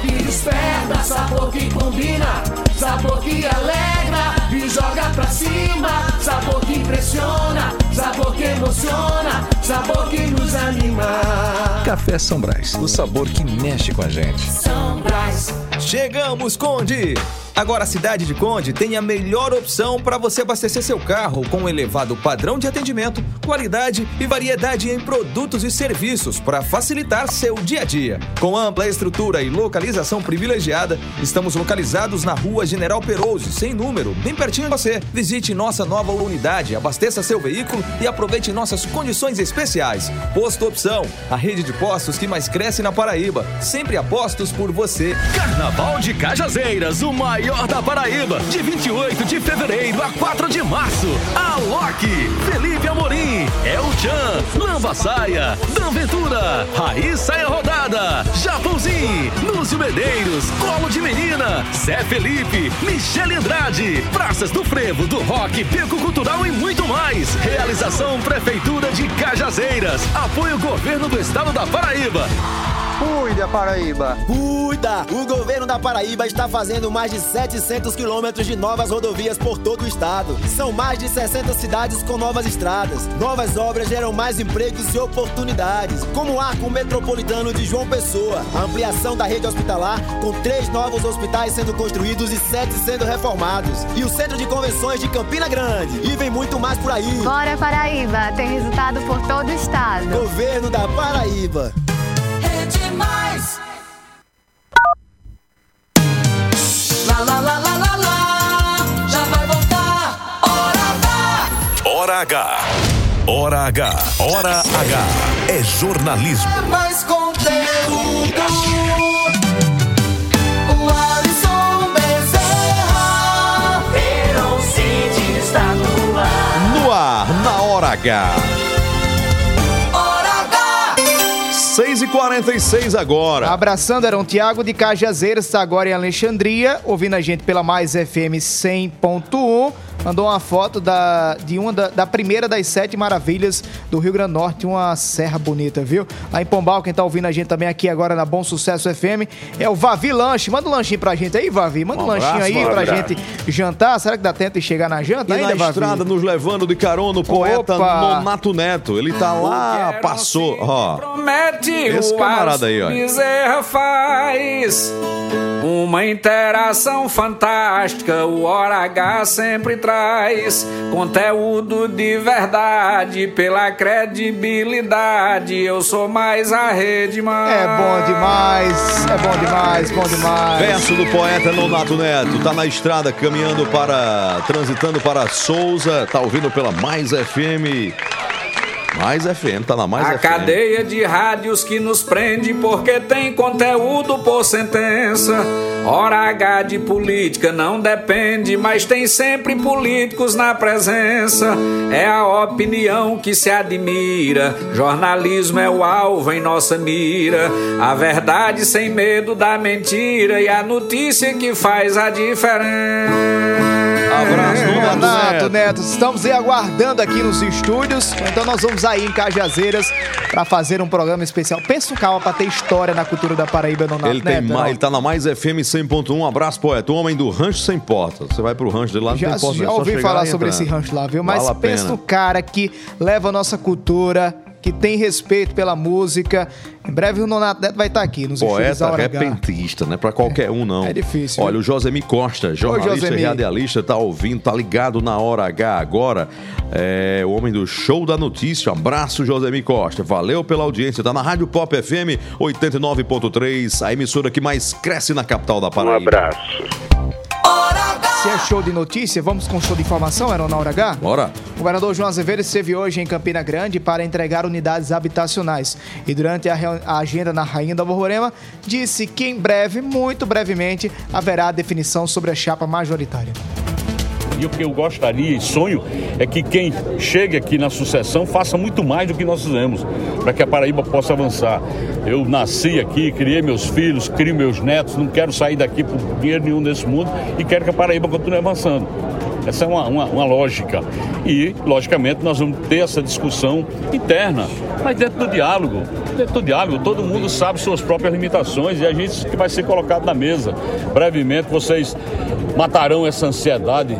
que desperta, sabor que combina, sabor que alegra e joga pra cima, sabor que impressiona, sabor que emociona, sabor que nos anima. Café São Brás, o sabor que mexe com a gente. São Brás. Chegamos, Conde! Agora a cidade de Conde tem a melhor opção para você abastecer seu carro com um elevado padrão de atendimento, qualidade e variedade em produtos e serviços para facilitar seu dia a dia. Com ampla estrutura e localização privilegiada, estamos localizados na Rua General Perouse, sem número, bem pertinho de você. Visite nossa nova unidade, abasteça seu veículo e aproveite nossas condições especiais. Posto Opção, a rede de postos que mais cresce na Paraíba, sempre apostos por você. Carnaval de Cajazeiras, o maior da Paraíba, de vinte e oito de fevereiro a quatro de março. Alok, Felipe Amorim, El Chan, Lamba Saia, Dan Ventura, Raíssa é Rodada, Japãozinho, Lúcio Medeiros, Colo de Menina, Zé Felipe, Michele Andrade, Praças do Frevo, do Rock, Pico Cultural e muito mais. Realização Prefeitura de Cajazeiras. Apoio Governo do Estado da Paraíba. Cuida, Paraíba! Cuida! O governo da Paraíba está fazendo mais de setecentos quilômetros de novas rodovias por todo o estado. São mais de sessenta cidades com novas estradas. Novas obras geram mais empregos e oportunidades, como o Arco Metropolitano de João Pessoa, a ampliação da rede hospitalar, com três novos hospitais sendo construídos e sete sendo reformados, e o Centro de Convenções de Campina Grande. E vem muito mais por aí. Bora, Paraíba! Tem resultado por todo o estado. Governo da Paraíba. É demais. Lá, lá, lá, lá, lá, lá. Já vai voltar. Hora H. Hora H. Hora H. É jornalismo. É mais conteúdo. O Alisson Bezerra. Verão City está no ar. No ar, na Hora H. seis e quarenta e seis agora. Abraçando, Heron Tiago de Cajazeiras, está agora em Alexandria, ouvindo a gente pela Mais F M cem ponto um. Mandou uma foto da, de uma da, da primeira das sete maravilhas do Rio Grande do Norte, uma serra bonita, viu? Lá em Pombal, quem tá ouvindo a gente também aqui agora na Bom Sucesso F M é o Vavi Lanche. Manda um lanchinho pra gente aí, Vavi. Manda um, um lanchinho aí um pra gente jantar. Será que dá tempo de chegar na janta e ainda, na Vavi? Estrada, nos levando de carona, o poeta Opa. Nonato Neto. Ele tá lá, passou, ó. Promete esse camarada aí, ó. Bezerra faz uma interação fantástica. O Hora H sempre traz conteúdo de verdade pela credibilidade. Eu sou mais a rede, mais. É bom demais, é bom demais, bom demais. Verso do poeta Nonato Neto. Tá na estrada caminhando para, transitando para Souza. Tá ouvindo pela Mais F M. Mais F M, tá na Mais a F M. A cadeia de rádios que nos prende porque tem conteúdo por sentença. Hora H de política não depende, mas tem sempre políticos na presença. É a opinião que se admira, jornalismo é o alvo em nossa mira. A verdade sem medo da mentira e a notícia que faz a diferença. Abraço, Nonato Neto. Neto. Estamos aí aguardando aqui nos estúdios. Então nós vamos aí em Cajazeiras para fazer um programa especial. Pensa no calma para ter história na cultura da Paraíba, Nonato ele tem Neto. Mais, ele tá na Mais F M cem ponto um. Um abraço, poeta. O homem do rancho sem porta. Você vai pro rancho dele lá, não já, tem porta. Já ouvi falar sobre esse rancho lá, viu? Mas vale pensa no cara que leva a nossa cultura, que tem respeito pela música. Em breve o Nonato Neto vai estar aqui nos estúdios da Poeta Hora H. repentista, né? Pra qualquer um, não. É difícil. Olha, viu? o Josemi Costa, jornalista e radialista, tá ouvindo, tá ligado na Hora H agora. É o homem do Show da Notícia. Um abraço, Josemi Costa. Valeu pela audiência. Tá na Rádio Pop F M oitenta e nove ponto três, a emissora que mais cresce na capital da Paraíba. Um abraço. Se é show de notícia, vamos com show de informação, era na Hora H? Bora. O governador João Azevedo esteve hoje em Campina Grande para entregar unidades habitacionais. E durante a, a agenda na Rainha da Borborema, disse que em breve, muito brevemente, haverá a definição sobre a chapa majoritária. E o que eu gostaria e sonho é que quem chegue aqui na sucessão faça muito mais do que nós fizemos, para que a Paraíba possa avançar. Eu nasci aqui, criei meus filhos, crio meus netos, não quero sair daqui por dinheiro nenhum desse mundo e quero que a Paraíba continue avançando. Essa é uma, uma, uma lógica. E, logicamente, nós vamos ter essa discussão interna, mas dentro do diálogo. Dentro do diálogo, todo mundo sabe suas próprias limitações e a gente que vai ser colocado na mesa. Brevemente, vocês matarão essa ansiedade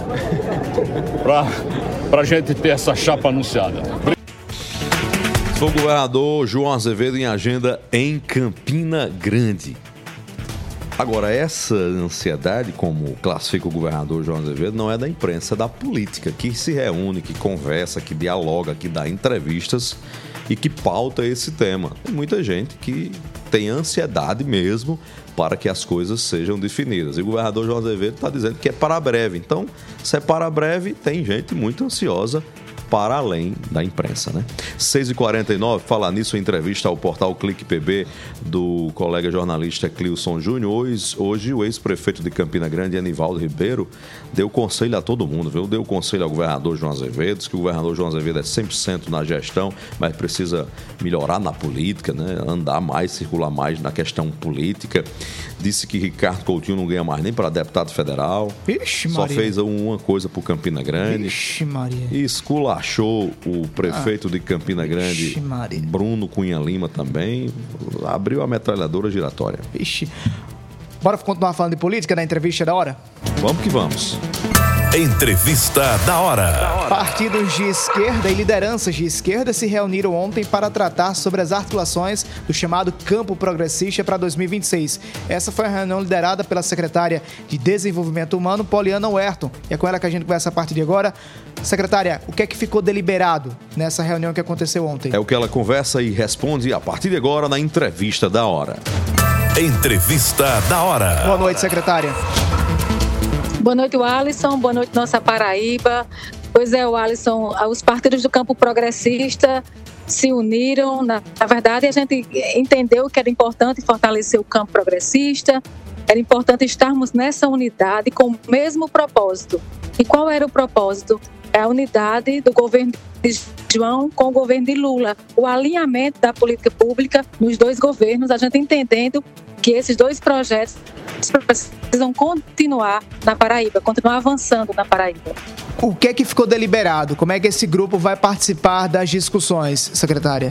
para a gente ter essa chapa anunciada. Foi o governador João Azevedo em agenda em Campina Grande. Agora, essa ansiedade, como classifica o governador João Azevedo, não é da imprensa, é da política, que se reúne, que conversa, que dialoga, que dá entrevistas e que pauta esse tema. Tem muita gente que tem ansiedade mesmo para que as coisas sejam definidas. E o governador João Azevedo está dizendo que é para breve. Então, se é para breve, tem gente muito ansiosa para além da imprensa, né? seis e quarenta e nove, falar nisso, entrevista ao portal Clique P B do colega jornalista Clilson Júnior. Hoje, hoje o ex-prefeito de Campina Grande, Anivaldo Ribeiro, deu conselho a todo mundo, viu? Deu conselho ao governador João Azevedo, disse que o governador João Azevedo é cem por cento na gestão, mas precisa melhorar na política, né? Andar mais, circular mais na questão política. Disse que Ricardo Coutinho não ganha mais nem para deputado federal. Ixi, Só Maria. fez uma coisa por Campina Grande. Ixi, Maria. E esculachou o prefeito ah. de Campina Grande, Ixi, Maria. Bruno Cunha Lima também. Abriu a metralhadora giratória. Ixi. Bora continuar falando de política na entrevista da hora? Vamos que vamos. Entrevista da hora. Partidos de esquerda e lideranças de esquerda se reuniram ontem para tratar sobre as articulações do chamado Campo Progressista para dois mil e vinte e seis. Essa foi a reunião liderada pela secretária de Desenvolvimento Humano, Poliana Huerton. E é com ela que a gente conversa a partir de agora. Secretária, o que é que ficou deliberado nessa reunião que aconteceu ontem? É o que ela conversa e responde a partir de agora na Entrevista da Hora. Entrevista da Hora. Boa noite, secretária. Boa noite, Alisson. Boa noite, nossa Paraíba. Pois é, o Alisson, os partidos do campo progressista se uniram. Na, na verdade, a gente entendeu que era importante fortalecer o campo progressista, era importante estarmos nessa unidade com o mesmo propósito. E qual era o propósito? É a unidade do governo de João com o governo de Lula. O alinhamento da política pública nos dois governos, a gente entendendo que esses dois projetos precisam continuar na Paraíba, continuar avançando na Paraíba. O que é que ficou deliberado? Como é que esse grupo vai participar das discussões, secretária?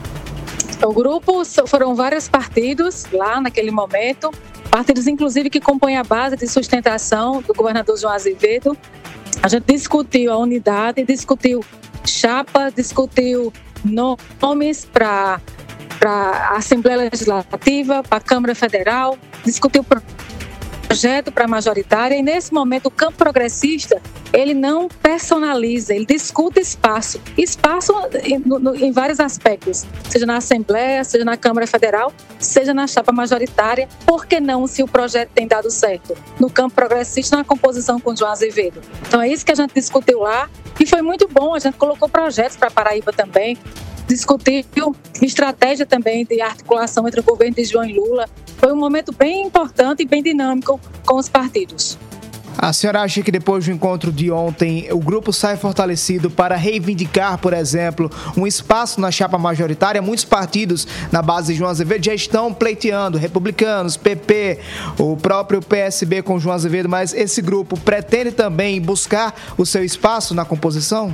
O grupo foram vários partidos lá naquele momento, partidos inclusive que compõem a base de sustentação do governador João Azevedo. A gente discutiu a unidade, discutiu chapa, discutiu nomes para para a Assembleia Legislativa, para a Câmara Federal, discutiu projeto para a majoritária e nesse momento o campo progressista ele não personaliza, ele discute espaço, espaço em, no, em vários aspectos, seja na Assembleia, seja na Câmara Federal, seja na chapa majoritária, por que não se o projeto tem dado certo? No campo progressista, na composição com o João Azevedo. Então é isso que a gente discutiu lá e foi muito bom, a gente colocou projetos para a Paraíba também, discutiu estratégia também de articulação entre o governo de João e Lula. Foi um momento bem importante e bem dinâmico com os partidos. A senhora acha que depois do encontro de ontem, o grupo sai fortalecido para reivindicar, por exemplo, um espaço na chapa majoritária? Muitos partidos na base de João Azevedo já estão pleiteando, republicanos, P P, o próprio P S B com João Azevedo, mas esse grupo pretende também buscar o seu espaço na composição?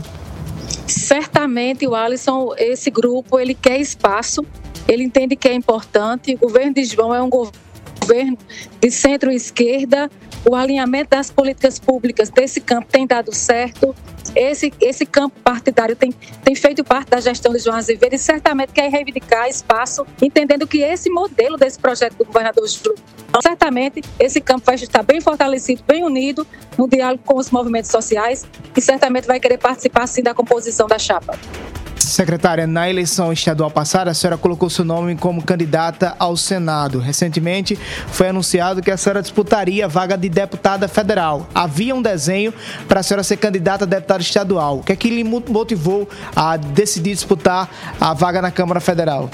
Certamente, o Alisson, esse grupo, ele quer espaço, ele entende que é importante. O governo de João é um governo de centro-esquerda, o alinhamento das políticas públicas desse campo tem dado certo, esse, esse campo partidário tem, tem feito parte da gestão de João Azevedo e certamente quer reivindicar espaço, entendendo que esse modelo desse projeto do governador João, certamente esse campo vai estar bem fortalecido, bem unido no diálogo com os movimentos sociais e certamente vai querer participar sim da composição da chapa. Secretária, na eleição estadual passada, a senhora colocou seu nome como candidata ao Senado. Recentemente, foi anunciado que a senhora disputaria a vaga de deputada federal. Havia um desenho para a senhora ser candidata a deputada estadual. O que é que lhe motivou a decidir disputar a vaga na Câmara Federal?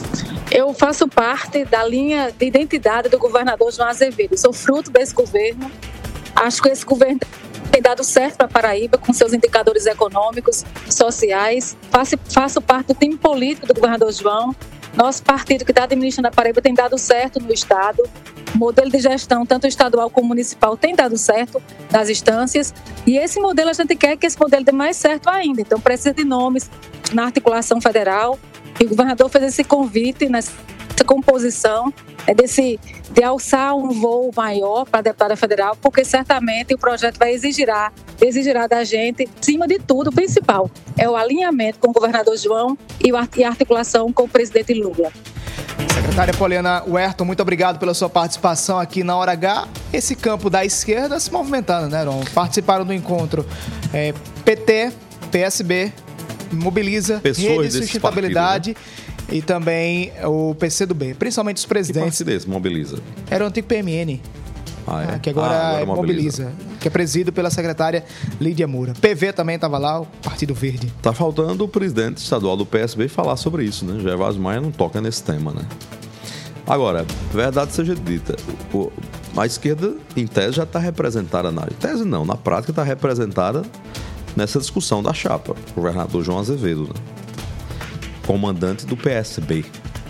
Eu faço parte da linha de identidade do governador João Azevedo. Sou fruto desse governo. Acho que esse governo tem dado certo para a Paraíba com seus indicadores econômicos, sociais. Faço, faço parte do time político do governador João. Nosso partido que está administrando a Paraíba tem dado certo no Estado. O modelo de gestão, tanto estadual como municipal, tem dado certo nas instâncias. E esse modelo, a gente quer que esse modelo dê mais certo ainda. Então, precisa de nomes na articulação federal. E o governador fez esse convite nessa composição, é desse, de alçar um voo maior para a deputada federal, porque certamente o projeto vai exigirá, exigirá da gente, acima de tudo, o principal é o alinhamento com o governador João e a articulação com o presidente Lula. Secretária Poliana Huerton, muito obrigado pela sua participação aqui na Hora H. Esse campo da esquerda se movimentando, né, Ron? Participaram do encontro é, P T, P S B, Mobiliza, Rede de Sustentabilidade, partidos, né? E também o P C do B, principalmente os presidentes. Que partido desse, Mobiliza? Era o antigo P M N. Ah, é? Que agora, ah, agora é Mobiliza. Mobiliza, que é presidido pela secretária Lídia Moura. P V também estava lá, o Partido Verde. Tá faltando o presidente estadual do P S B falar sobre isso, né? Gervásio Maia não toca nesse tema, né? Agora, verdade seja dita, a esquerda, em tese, já está representada na... Em tese não, na prática está representada nessa discussão da chapa. O governador João Azevedo, né? Comandante do P S B.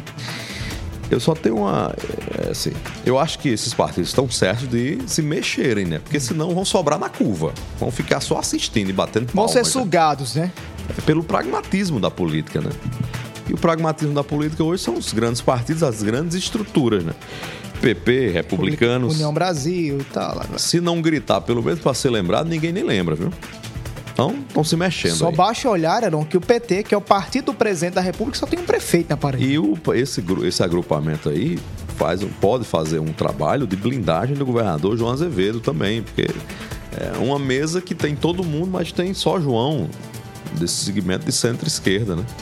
Eu só tenho uma... É, assim, eu acho que esses partidos estão certos de se mexerem, né? Porque senão vão sobrar na curva. Vão ficar só assistindo e batendo palmas. Vão ser sugados, né? É pelo pragmatismo da política, né? E o pragmatismo da política hoje são os grandes partidos, as grandes estruturas, né? P P, republicanos... União Brasil e tal. Se não gritar, pelo menos para ser lembrado, ninguém nem lembra, viu? Então, estão se mexendo. Só aí. basta olhar, Aaron, que o P T, que é o partido do presidente da República, só tem um prefeito na Paraíba. E o, esse, esse agrupamento aí faz, pode fazer um trabalho de blindagem do governador João Azevedo também, porque é uma mesa que tem todo mundo, mas tem só João, desse segmento de centro-esquerda, né?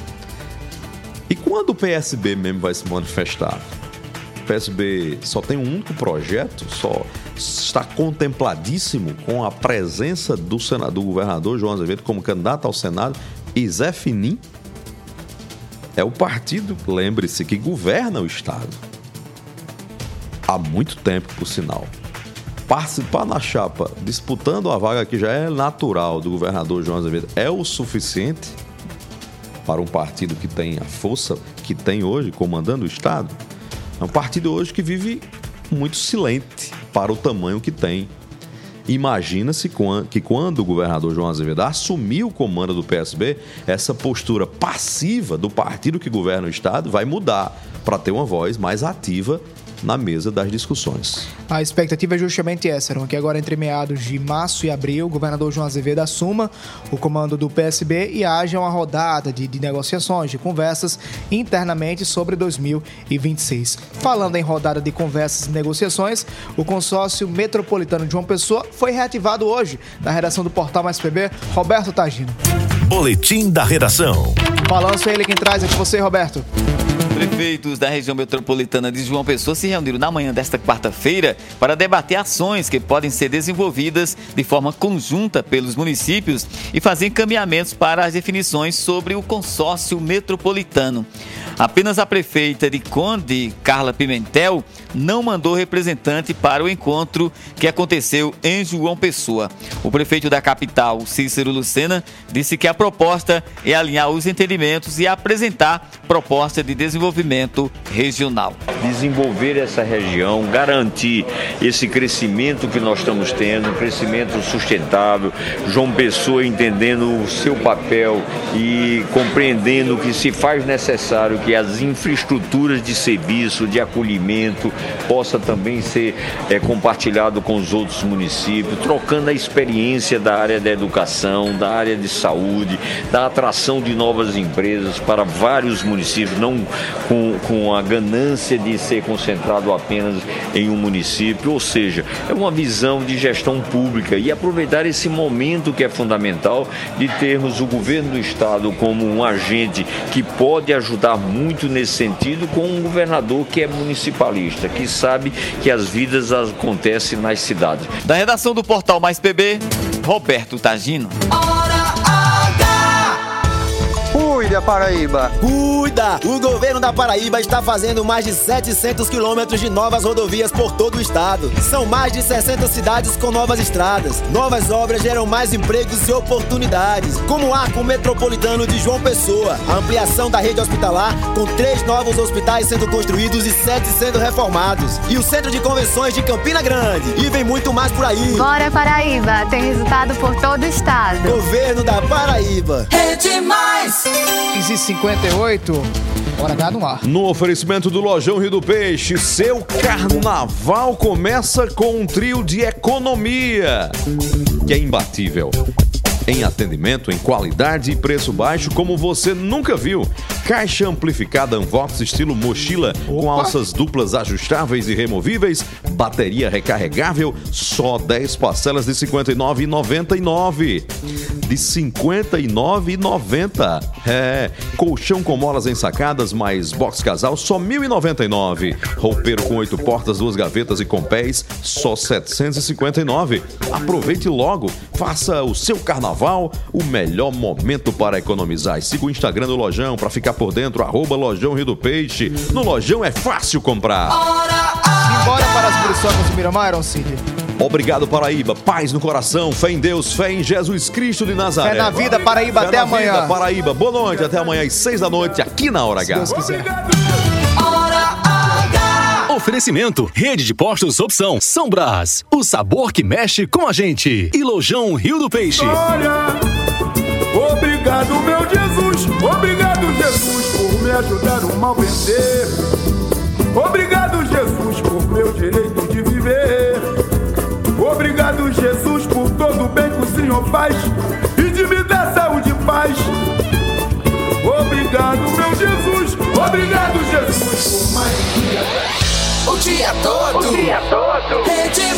E quando o P S B mesmo vai se manifestar? O P S B só tem um único projeto, só está contempladíssimo com a presença do, senador, do governador João Azevedo como candidato ao Senado e Zé Finim. É o partido, lembre-se, que governa o Estado. Há muito tempo, por sinal. Participar na chapa, disputando a vaga que já é natural do governador João Azevedo, é o suficiente para um partido que tem a força que tem hoje, comandando o Estado? É um partido hoje que vive muito silente para o tamanho que tem. Imagina-se que quando o governador João Azevedo assumiu o comando do P S B, essa postura passiva do partido que governa o Estado vai mudar para ter uma voz mais ativa na mesa das discussões. A expectativa é justamente essa, que agora entre meados de março e abril, o governador João Azevedo assuma o comando do P S B e haja uma rodada de, de negociações, de conversas internamente sobre dois mil e vinte e seis. Falando em rodada de conversas e negociações, o consórcio metropolitano de João Pessoa foi reativado hoje. Na redação do Portal Mais P B, Roberto Tagino. Boletim da redação. Balanço é ele quem traz aqui você, Roberto. Prefeitos da região metropolitana de João Pessoa se reuniram na manhã desta quarta-feira para debater ações que podem ser desenvolvidas de forma conjunta pelos municípios e fazer encaminhamentos para as definições sobre o consórcio metropolitano. Apenas a prefeita de Conde, Carla Pimentel, não mandou representante para o encontro que aconteceu em João Pessoa. O prefeito da capital, Cícero Lucena, disse que a proposta é alinhar os entendimentos e apresentar proposta de desenvolvimento regional. Desenvolver essa região, garantir esse crescimento que nós estamos tendo, um crescimento sustentável, João Pessoa entendendo o seu papel e compreendendo que se faz necessário que as infraestruturas de serviço, de acolhimento, possa também ser é, compartilhado com os outros municípios, trocando a experiência da área da educação, da área de saúde, da atração de novas empresas para vários municípios, não com, com a ganância de ser concentrado apenas em um município, ou seja, é uma visão de gestão pública e aproveitar esse momento que é fundamental de termos o governo do estado como um agente que pode ajudar muito nesse sentido, com um governador que é municipalista, que sabe que as vidas acontecem nas cidades. Da redação do Portal Mais P B, Roberto Tagino. Cuida, Paraíba. Cuida! O governo da Paraíba está fazendo mais de setecentos quilômetros de novas rodovias por todo o estado. São mais de sessenta cidades com novas estradas. Novas obras geram mais empregos e oportunidades, como o Arco Metropolitano de João Pessoa, a ampliação da rede hospitalar, com três novos hospitais sendo construídos e sete sendo reformados, e o Centro de Convenções de Campina Grande. E vem muito mais por aí. Bora, Paraíba! Tem resultado por todo o estado. Governo da Paraíba. É demais! quinze e cinquenta e oito. Hora H no ar. No oferecimento do Lojão Rio do Peixe, seu carnaval começa com um trio de economia, que é imbatível. Em atendimento, em qualidade e preço baixo como você nunca viu. Caixa amplificada Unvox estilo mochila, Opa. com alças duplas ajustáveis e removíveis, bateria recarregável, só dez parcelas de cinquenta e nove reais e noventa e nove centavos. De cinquenta e nove reais e noventa centavos. É, colchão com molas ensacadas mais box casal, só mil e noventa e nove reais. Roupeiro com oito portas, duas gavetas e com pés, só setecentos e cinquenta e nove reais. Aproveite logo, faça o seu carnaval o melhor momento para economizar. E siga o Instagram do Lojão para ficar por dentro, arroba Lojão Rio do Peixe. No Lojão é fácil comprar. Simbora para as Muriçocas do Miramar, Cid. Obrigado, Paraíba. Paz no coração, fé em Deus, fé em Jesus Cristo de Nazaré. Fé na vida, Paraíba, fé até na amanhã. Vida, Paraíba, boa noite, até amanhã às seis da noite, aqui na Hora H. Se Deus quiser. Oferecimento, Rede de Postos Opção, São Brás, o sabor que mexe com a gente. E Lojão Rio do Peixe. Olha, obrigado, meu Jesus, obrigado, Jesus, por me ajudar o mal vencer. Obrigado, Jesus, por meu direito de viver. Obrigado, Jesus, por todo o bem que o Senhor faz e de me dar saúde e paz. Obrigado, meu Jesus, obrigado, Jesus, por mais um dia. O dia todo, o dia todo. Rede